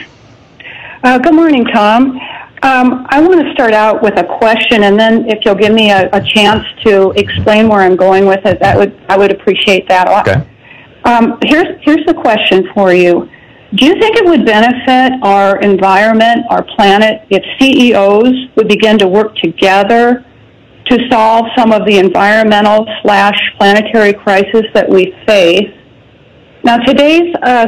Uh, good morning, Tom. Um, I want to start out with a question, and then if you'll give me a, a chance to explain where I'm going with it, that would I would appreciate that. Okay. Um, here's here's the question for you. Do you think it would benefit our environment, our planet, if C E Os would begin to work together to solve some of the environmental slash planetary crisis that we face? Now, today's uh,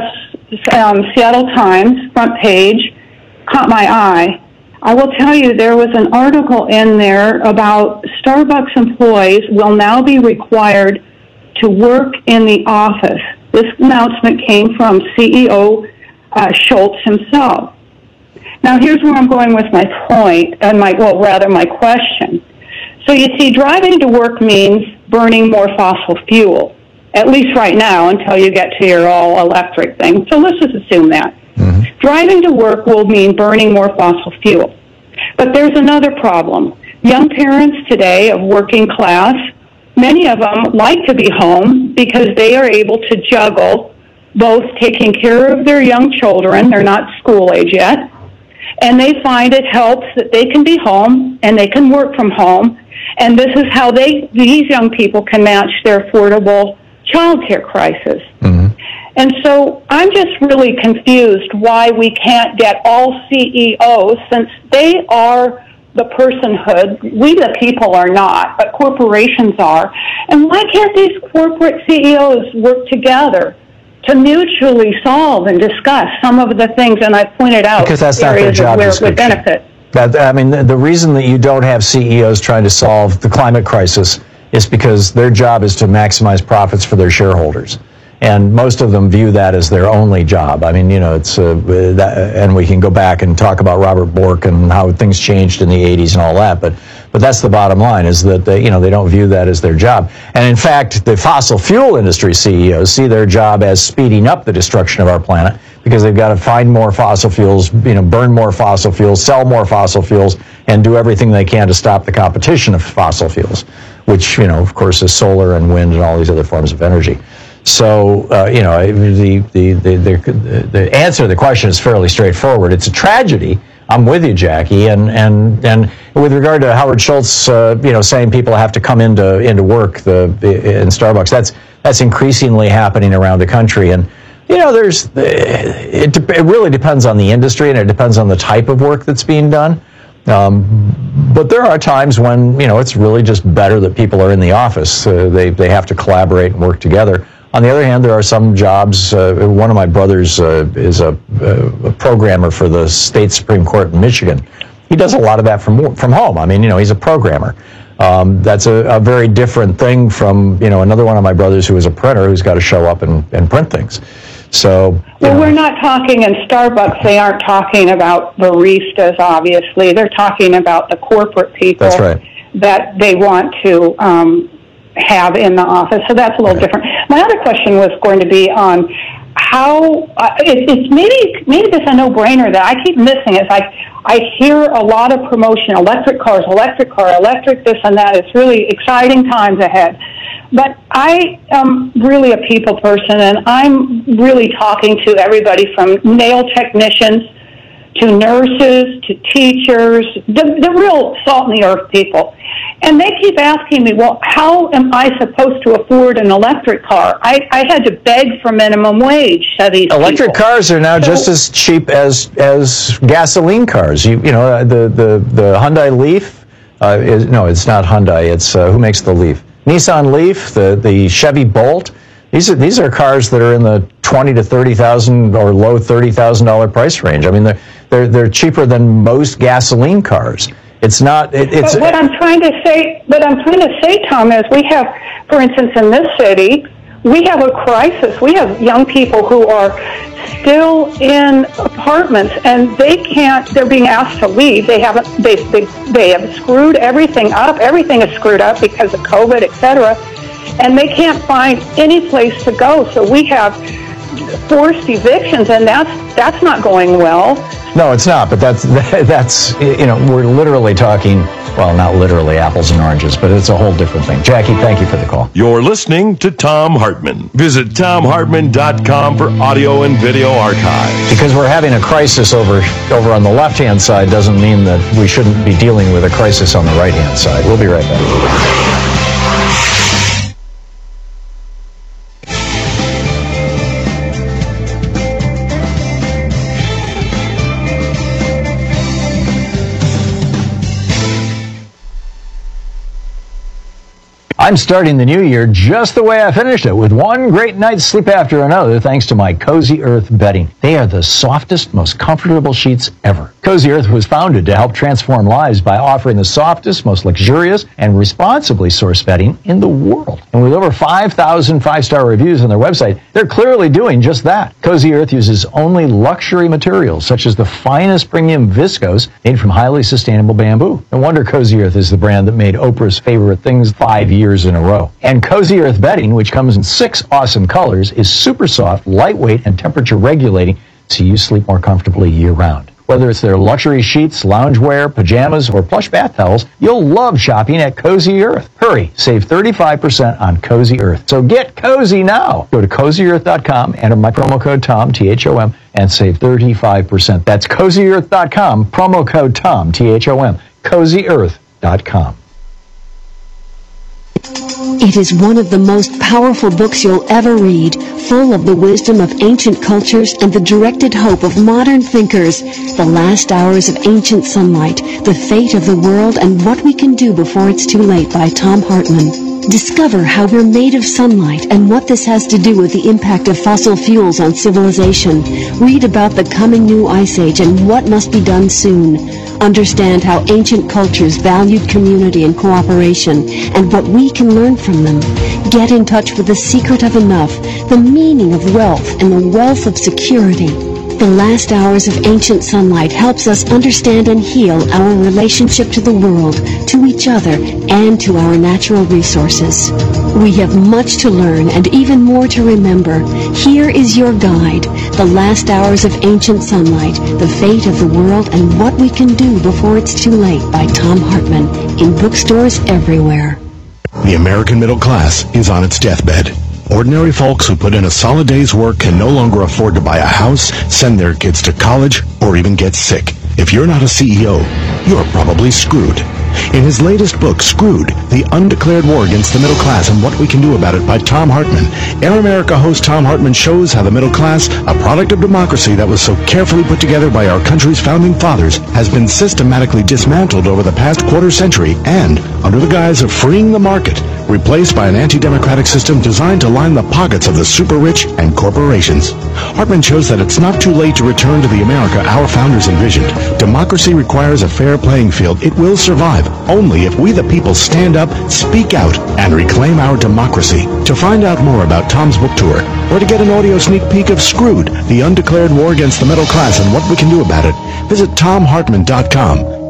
um, Seattle Times front page caught my eye. I will tell you, there was an article in there about Starbucks employees will now be required to work in the office. This announcement came from C E O uh, Schultz himself. Now, here's where I'm going with my point, and my, well, rather my question. So you see, driving to work means burning more fossil fuel, at least right now until you get to your all-electric thing. So let's just assume that. Mm-hmm. Driving to work will mean burning more fossil fuel. But there's another problem. Young parents today of working class, many of them like to be home because they are able to juggle both taking care of their young children, they're not school age yet, and they find it helps that they can be home and they can work from home, and this is how they these young people can match their affordable child care crisis. Mm-hmm. And so I'm just really confused why we can't get all C E Os, since they are the personhood. We the people are not, but corporations are. And why can't these corporate C E Os work together to mutually solve and discuss some of the things, and I pointed out because that's not their areas job where it description. would benefit. That, I mean, the, the reason that you don't have C E Os trying to solve the climate crisis is because their job is to maximize profits for their shareholders. And most of them view that as their only job. I mean, you know, it's uh, that, and we can go back and talk about Robert Bork and how things changed in the eighties and all that. But but that's the bottom line, is that they, you know, they don't view that as their job. And in fact, the fossil fuel industry C E Os see their job as speeding up the destruction of our planet, because they've got to find more fossil fuels, you know, burn more fossil fuels, sell more fossil fuels, and do everything they can to stop the competition of fossil fuels, which, you know, of course, is solar and wind and all these other forms of energy. So, uh, you know, the, the, the, the, the answer to the question is fairly straightforward. It's a tragedy. I'm with you, Jackie. And, and, and with regard to Howard Schultz, uh, you know, saying people have to come into, into work the, the, in Starbucks, that's, that's increasingly happening around the country. And, you know, there's, it, it really depends on the industry, and it depends on the type of work that's being done. Um, but there are times when, you know, it's really just better that people are in the office. Uh, they, they have to collaborate and work together. On the other hand, there are some jobs. Uh, one of my brothers uh, is a, a programmer for the state Supreme Court in Michigan. He does a lot of that from from home. I mean, you know, he's a programmer. Um, that's a, a very different thing from, you know, another one of my brothers who is a printer who's got to show up and, and print things. So, well, know. we're not talking in Starbucks. They aren't talking about baristas, obviously. They're talking about the corporate people. That's right. That they want to um, have in the office, so that's a little different. My other question was going to be on how uh, it, it's maybe maybe this a no-brainer that I keep missing. It's like I hear a lot of promotion, electric cars, electric car, electric this and that. It's really exciting times ahead. But I am really a people person, and I'm really talking to everybody from nail technicians to nurses to teachers, the, the real salt-in-the-earth people. And they keep asking me, well, how am I supposed to afford an electric car? I, I had to beg for minimum wage to these Electric people. cars are now So- just as cheap as as gasoline cars. You you know the the the Hyundai Leaf uh, is no, it's not Hyundai. It's uh, who makes the Leaf? Nissan Leaf, the the Chevy Bolt. These are these are cars that are in the twenty to thirty thousand or low thirty thousand dollar price range. I mean, they're they're they're cheaper than most gasoline cars. It's not. It, it's. But what I'm trying to say, what I'm trying to say, Tom, is we have, for instance, in this city, we have a crisis. We have young people who are still in apartments, and they can't. They're being asked to leave. They haven't. They they they have screwed everything up. Everything is screwed up because of COVID, et cetera, and they can't find any place to go. So we have forced evictions, and that's that's not going well. No, it's not. But that's that's you know we're literally talking. Well, not literally apples and oranges, but it's a whole different thing. Jackie, thank you for the call. You're listening to Thom Hartmann. Visit tom hartmann dot com for audio and video archives. Because we're having a crisis over over on the left-hand side doesn't mean that we shouldn't be dealing with a crisis on the right-hand side. We'll be right back. I'm starting the new year just the way I finished it, with one great night's sleep after another, thanks to my Cozy Earth bedding. They are the softest, most comfortable sheets ever. Cozy Earth was founded to help transform lives by offering the softest, most luxurious, and responsibly sourced bedding in the world. And with over five thousand five-star reviews on their website, they're clearly doing just that. Cozy Earth uses only luxury materials, such as the finest premium viscose made from highly sustainable bamboo. No wonder Cozy Earth is the brand that made Oprah's favorite things five years in a row. And Cozy Earth bedding, which comes in six awesome colors, is super soft, lightweight, and temperature regulating, so you sleep more comfortably year-round. Whether it's their luxury sheets, loungewear, pajamas, or plush bath towels, you'll love shopping at Cozy Earth. Hurry, save thirty-five percent on Cozy Earth. So get cozy now. Go to cozy earth dot com, enter my promo code TOM, T H O M, and save thirty-five percent. That's cozy earth dot com, promo code TOM, T H O M, cozy earth dot com. It is one of the most powerful books you'll ever read, full of the wisdom of ancient cultures and the directed hope of modern thinkers. The Last Hours of Ancient Sunlight, The Fate of the World and What We Can Do Before It's Too Late by Thom Hartmann. Discover how we're made of sunlight and what this has to do with the impact of fossil fuels on civilization. Read about the coming new ice age and what must be done soon. Understand how ancient cultures valued community and cooperation and what we can learn from them. Get in touch with the secret of enough, the meaning of wealth, and the wealth of security. The Last Hours of Ancient Sunlight helps us understand and heal our relationship to the world, to each other, and to our natural resources. We have much to learn and even more to remember. Here is your guide, The Last Hours of Ancient Sunlight, The Fate of the World and What We Can Do Before It's Too Late by Thom Hartmann, in bookstores everywhere. The American middle class is on its deathbed. Ordinary folks who put in a solid day's work can no longer afford to buy a house, send their kids to college, or even get sick. If you're not a C E O, you're probably screwed. In his latest book, Screwed, The Undeclared War Against the Middle Class and What We Can Do About It by Thom Hartmann, Air America host Thom Hartmann shows how the middle class, a product of democracy that was so carefully put together by our country's founding fathers, has been systematically dismantled over the past quarter century and, under the guise of freeing the market, replaced by an anti-democratic system designed to line the pockets of the super-rich and corporations. Hartmann shows that it's not too late to return to the America our founders envisioned. Democracy requires a fair playing field. It will survive only if we the people stand up, speak out, and reclaim our democracy. To find out more about Thom's book tour, or to get an audio sneak peek of Screwed, The Undeclared War Against the Middle Class and What We Can Do About It, visit tom hartmann dot com.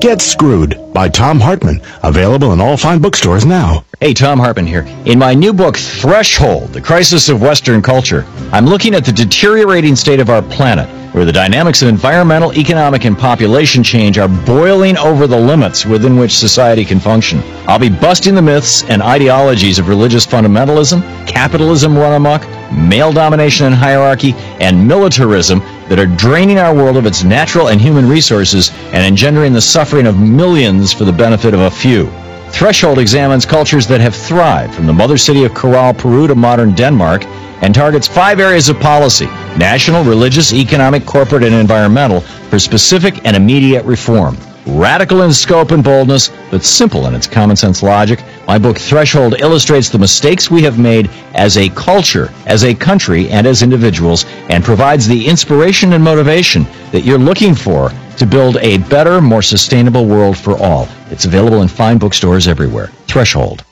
Get Screwed by Tom Hartman. Available in all fine bookstores now. Hey, Tom Hartman here. In my new book, Threshold, The Crisis of Western Culture, I'm looking at the deteriorating state of our planet, where the dynamics of environmental, economic, and population change are boiling over the limits within which society can function. I'll be busting the myths and ideologies of religious fundamentalism, capitalism run amok, male domination and hierarchy, and militarism that are draining our world of its natural and human resources and engendering the suffering of millions for the benefit of a few. Threshold examines cultures that have thrived, from the mother city of Corral, Peru to modern Denmark, and targets five areas of policy: national, religious, economic, corporate, and environmental, for specific and immediate reform. Radical in scope and boldness, but simple in its common sense logic, my book Threshold illustrates the mistakes we have made as a culture, as a country, and as individuals, and provides the inspiration and motivation that you're looking for to build a better, more sustainable world for all. It's available in fine bookstores everywhere. Threshold.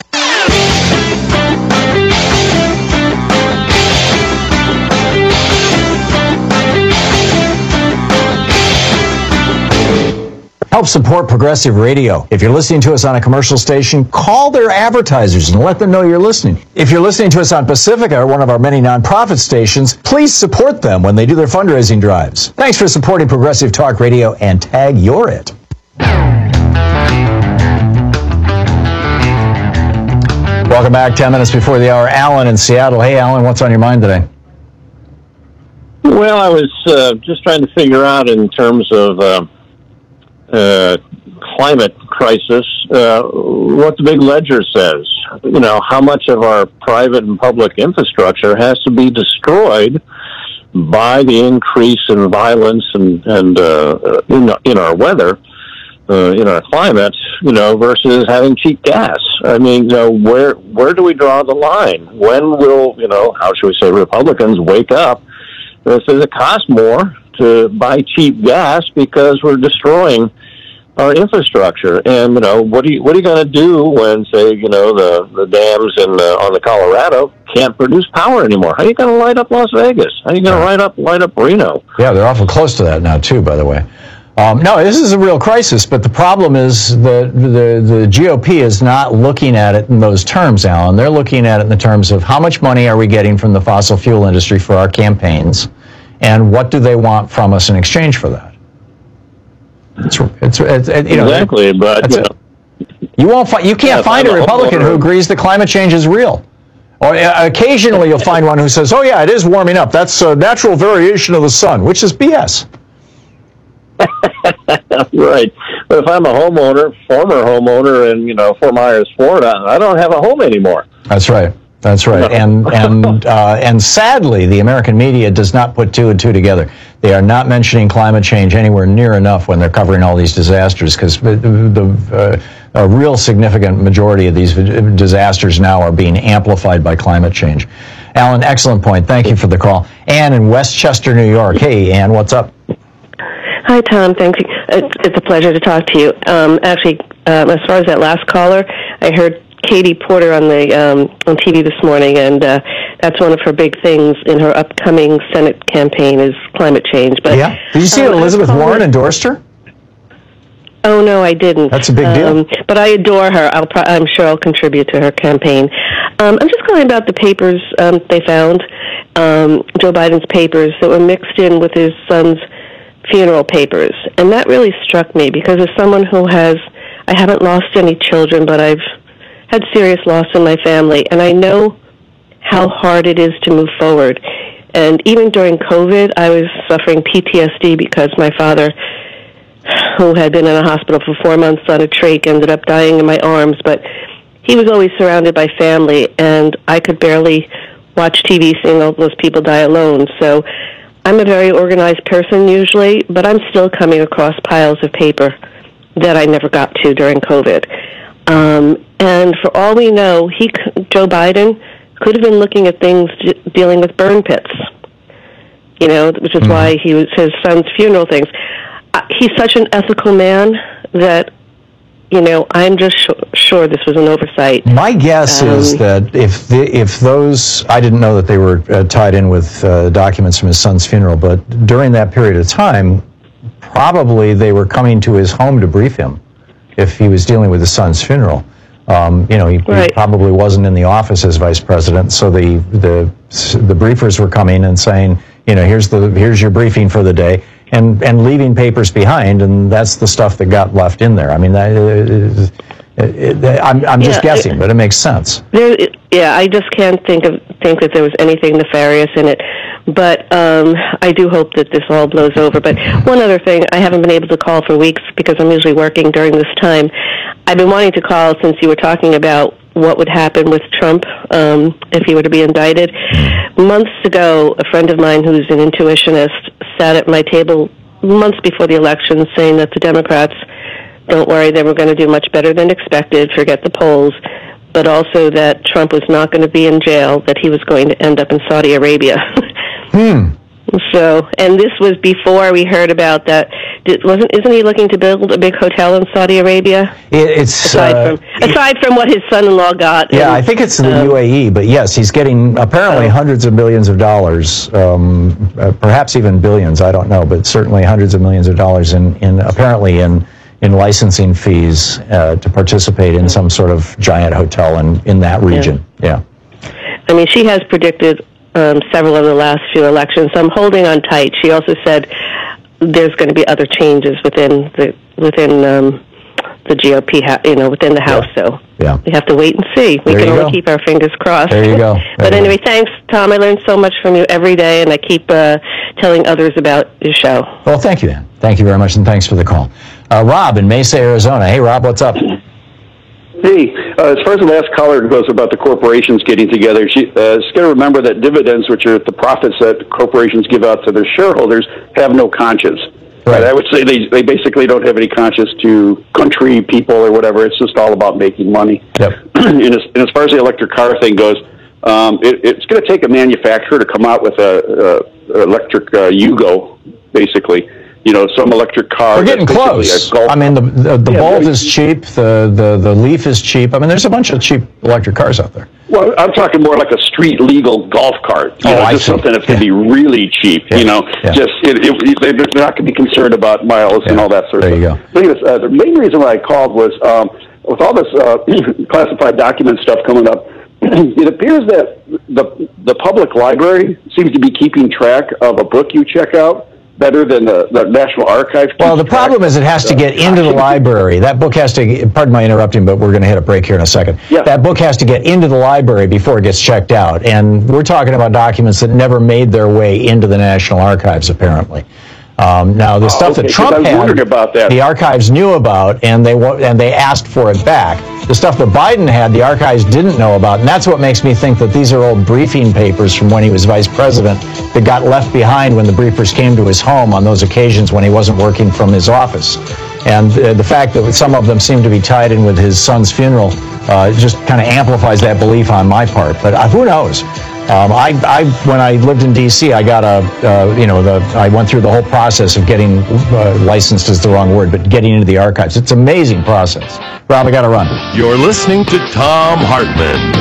Help support Progressive Radio. If you're listening to us on a commercial station, call their advertisers and let them know you're listening. If you're listening to us on Pacifica, one of our many nonprofit stations, please support them when they do their fundraising drives. Thanks for supporting Progressive Talk Radio, and tag you're it. Welcome back. Ten minutes before the hour. Alan in Seattle. Hey, Alan, what's on your mind today? Well, I was uh, just trying to figure out in terms of uh, uh, climate crisis uh, what the big ledger says. You know, how much of our private and public infrastructure has to be destroyed by the increase in violence and, and uh, in, in our weather, uh, in our climate, you know, versus having cheap gas. I mean, you know, where where do we draw the line? When will, you know, how should we say, Republicans wake up that says it costs more to buy cheap gas because we're destroying our infrastructure? And, you know, what are you what are you going to do when, say, you know, the, the dams in the, on the Colorado can't produce power anymore? How are you going to light up Las Vegas? How are you going to light up light up Reno? Yeah, they're awful close to that now, too, by the way. Um, no, this is a real crisis, but the problem is the, the the G O P is not looking at it in those terms, Alan. They're looking at it in the terms of how much money are we getting from the fossil fuel industry for our campaigns, and what do they want from us in exchange for that? It's, it's, it's it, you know, exactly, but you, know, you won't find, you can't yeah, find a Republican who agrees that climate change is real. Or uh, occasionally you'll find one who says, "Oh yeah, it is warming up. That's a natural variation of the sun," which is B S. Right. But if I'm a homeowner, former homeowner in, you know, Fort Myers, Florida, I don't have a home anymore. That's right. That's right. And and uh, and sadly, the American media does not put two and two together. They are not mentioning climate change anywhere near enough when they're covering all these disasters, because the, the uh, a real significant majority of these disasters now are being amplified by climate change. Alan, excellent point. Thank you for the call. Ann in Westchester, New York. Hey, Ann, what's up? Hi, Tom. Thank you. It's, it's a pleasure to talk to you. Um, actually, um, as far as that last caller, I heard Katie Porter on the um, on T V this morning, and uh, that's one of her big things in her upcoming Senate campaign is climate change. But yeah, did you see um, that Elizabeth Warren endorsed her? Oh no, I didn't. That's a big deal. Um, but I adore her. I'll pro- I'm sure I'll contribute to her campaign. Um, I'm just calling about the papers um, they found, um, Joe Biden's papers that were mixed in with his son's funeral papers, and that really struck me because as someone who has, I haven't lost any children, but I've had serious loss in my family, and I know how hard it is to move forward. And even during COVID, I was suffering P T S D because my father, who had been in a hospital for four months on a trach, ended up dying in my arms, but he was always surrounded by family, and I could barely watch T V seeing all those people die alone. So I'm a very organized person usually, but I'm still coming across piles of paper that I never got to during COVID. Um, and for all we know, he, Joe Biden, could have been looking at things dealing with burn pits, you know, which is mm-hmm. why he was his son's funeral things. Uh, he's such an ethical man that, you know, I'm just sh- sure this was an oversight. My guess um, is that if the, if those, I didn't know that they were uh, tied in with uh, documents from his son's funeral, but during that period of time, probably they were coming to his home to brief him if he was dealing with his son's funeral. Um, you know, he, right. he probably wasn't in the office as vice president, so the the the briefers were coming and saying, you know, here's the here's your briefing for the day, and and leaving papers behind, and that's the stuff that got left in there. I mean, that, it, it, it, I'm I'm just yeah, guessing, it, but it makes sense. There, yeah, I just can't think of think that there was anything nefarious in it. But um, I do hope that this all blows over. But one other thing, I haven't been able to call for weeks because I'm usually working during this time. I've been wanting to call since you were talking about what would happen with Trump um, if he were to be indicted. Months ago, a friend of mine who's an intuitionist sat at my table months before the election saying that the Democrats, don't worry, they were going to do much better than expected, forget the polls, but also that Trump was not going to be in jail, that he was going to end up in Saudi Arabia. Hmm. So, and this was before we heard about that. Did, wasn't isn't he looking to build a big hotel in Saudi Arabia? It, it's aside uh, from aside from what his son-in-law got. Yeah, and, I think it's the um, U A E, but yes, he's getting apparently oh. hundreds of millions of dollars, um, uh, perhaps even billions. I don't know, but certainly hundreds of millions of dollars in, in apparently in in licensing fees uh, to participate in some sort of giant hotel in in that region. Yeah. yeah. I mean, she has predicted Um, several of the last few elections. So I'm holding on tight. She also said there's going to be other changes within the within um, the G O P, ha- you know, within the House. Yeah. So yeah. we have to wait and see. We there can only go. keep our fingers crossed. There you go. There but you anyway, go. thanks, Tom. I learned so much from you every day, and I keep uh, telling others about your show. Well, thank you, Ann. Thank you very much, and thanks for the call. Uh, Rob in Mesa, Arizona. Hey, Rob, what's up? Hey, uh, as far as the last caller goes about the corporations getting together, she, uh, she's got to remember that dividends, which are the profits that corporations give out to their shareholders, have no conscience. Right. I would say they they basically don't have any conscience to country, people, or whatever. It's just all about making money. Yep. and, as, and as far as the electric car thing goes, um, it, it's going to take a manufacturer to come out with a, a electric uh, Yugo, basically. You know, some electric car. We're getting close. I mean, the the, the yeah, Bolt is cheap. The, the the Leaf is cheap. I mean, there's a bunch of cheap electric cars out there. Well, I'm talking more like a street legal golf cart. You oh, know, I just see. something that's going to yeah. be really cheap. Yeah. You know, yeah. just it, it, they're not going to be concerned about miles yeah. and all that sort there of stuff. There you go. Uh, the main reason why I called was um, with all this uh, classified document stuff coming up. It appears that the the public library seems to be keeping track of a book you check out better than the, the National Archives. Well, the problem is it has to get into the library. That book has to, pardon my interrupting, but we're going to hit a break here in a second. Yeah. That book has to get into the library before it gets checked out. And we're talking about documents that never made their way into the National Archives, apparently. Um, now, the oh, stuff okay, that Trump had, about that. the archives knew about, and they and they asked for it back. The stuff that Biden had, the archives didn't know about, and that's what makes me think that these are old briefing papers from when he was vice president that got left behind when the briefers came to his home on those occasions when he wasn't working from his office. And uh, the fact that some of them seem to be tied in with his son's funeral uh, just kind of amplifies that belief on my part. But uh, who knows? Um, I, I, when I lived in D C, I got a, uh, you know, the, I went through the whole process of getting uh, licensed is the wrong word, but getting into the archives. It's an amazing process. Rob, I got to run. You're listening to Thom Hartmann.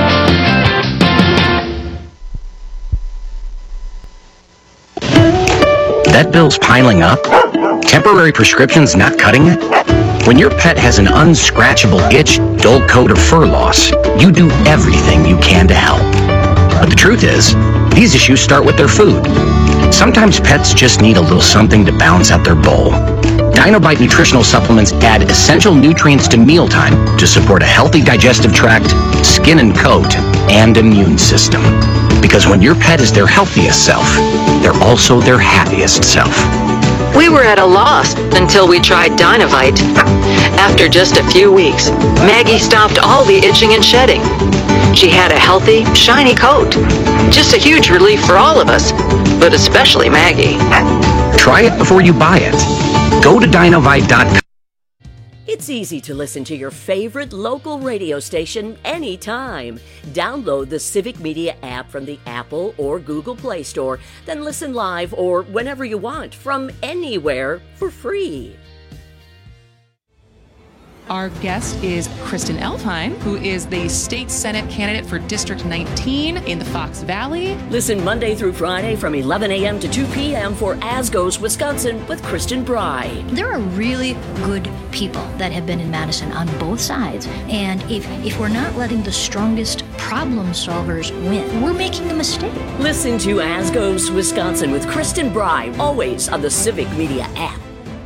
Vet bills piling up? Temporary prescriptions not cutting it? When your pet has an unscratchable itch, dull coat, or fur loss, you do everything you can to help. But the truth is, these issues start with their food. Sometimes pets just need a little something to balance out their bowl. Dinobite nutritional supplements add essential nutrients to mealtime to support a healthy digestive tract, skin and coat, and immune system. Because when your pet is their healthiest self, they're also their happiest self. We were at a loss until we tried Dinovite. After just a few weeks, Maggie stopped all the itching and shedding. She had a healthy, shiny coat. Just a huge relief for all of us, but especially Maggie. Try it before you buy it. Go to Dinovite dot com. It's easy to listen to your favorite local radio station anytime. Download the Civic Media app from the Apple or Google Play Store, then listen live or whenever you want from anywhere for free. Our guest is Kristen Elfheim, who is the state Senate candidate for District nineteen in the Fox Valley. Listen Monday through Friday from eleven a.m. to two p.m. for As Goes Wisconsin with Kristen Bry. There are really good people that have been in Madison on both sides. And if, if we're not letting the strongest problem solvers win, we're making a mistake. Listen to As Goes Wisconsin with Kristen Bry, always on the Civic Media app.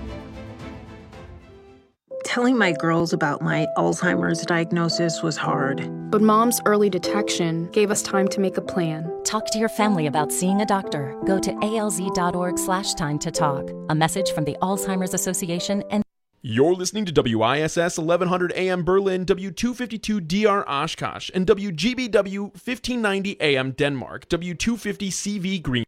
Telling my girls about my Alzheimer's diagnosis was hard. But Mom's early detection gave us time to make a plan. Talk to your family about seeing a doctor. Go to alz.org slash time to talk. A message from the Alzheimer's Association and You're listening to W I S S eleven hundred A M Berlin, W two fifty-two D R Oshkosh, and W G B W fifteen ninety A M Denmark, W two fifty C V Green.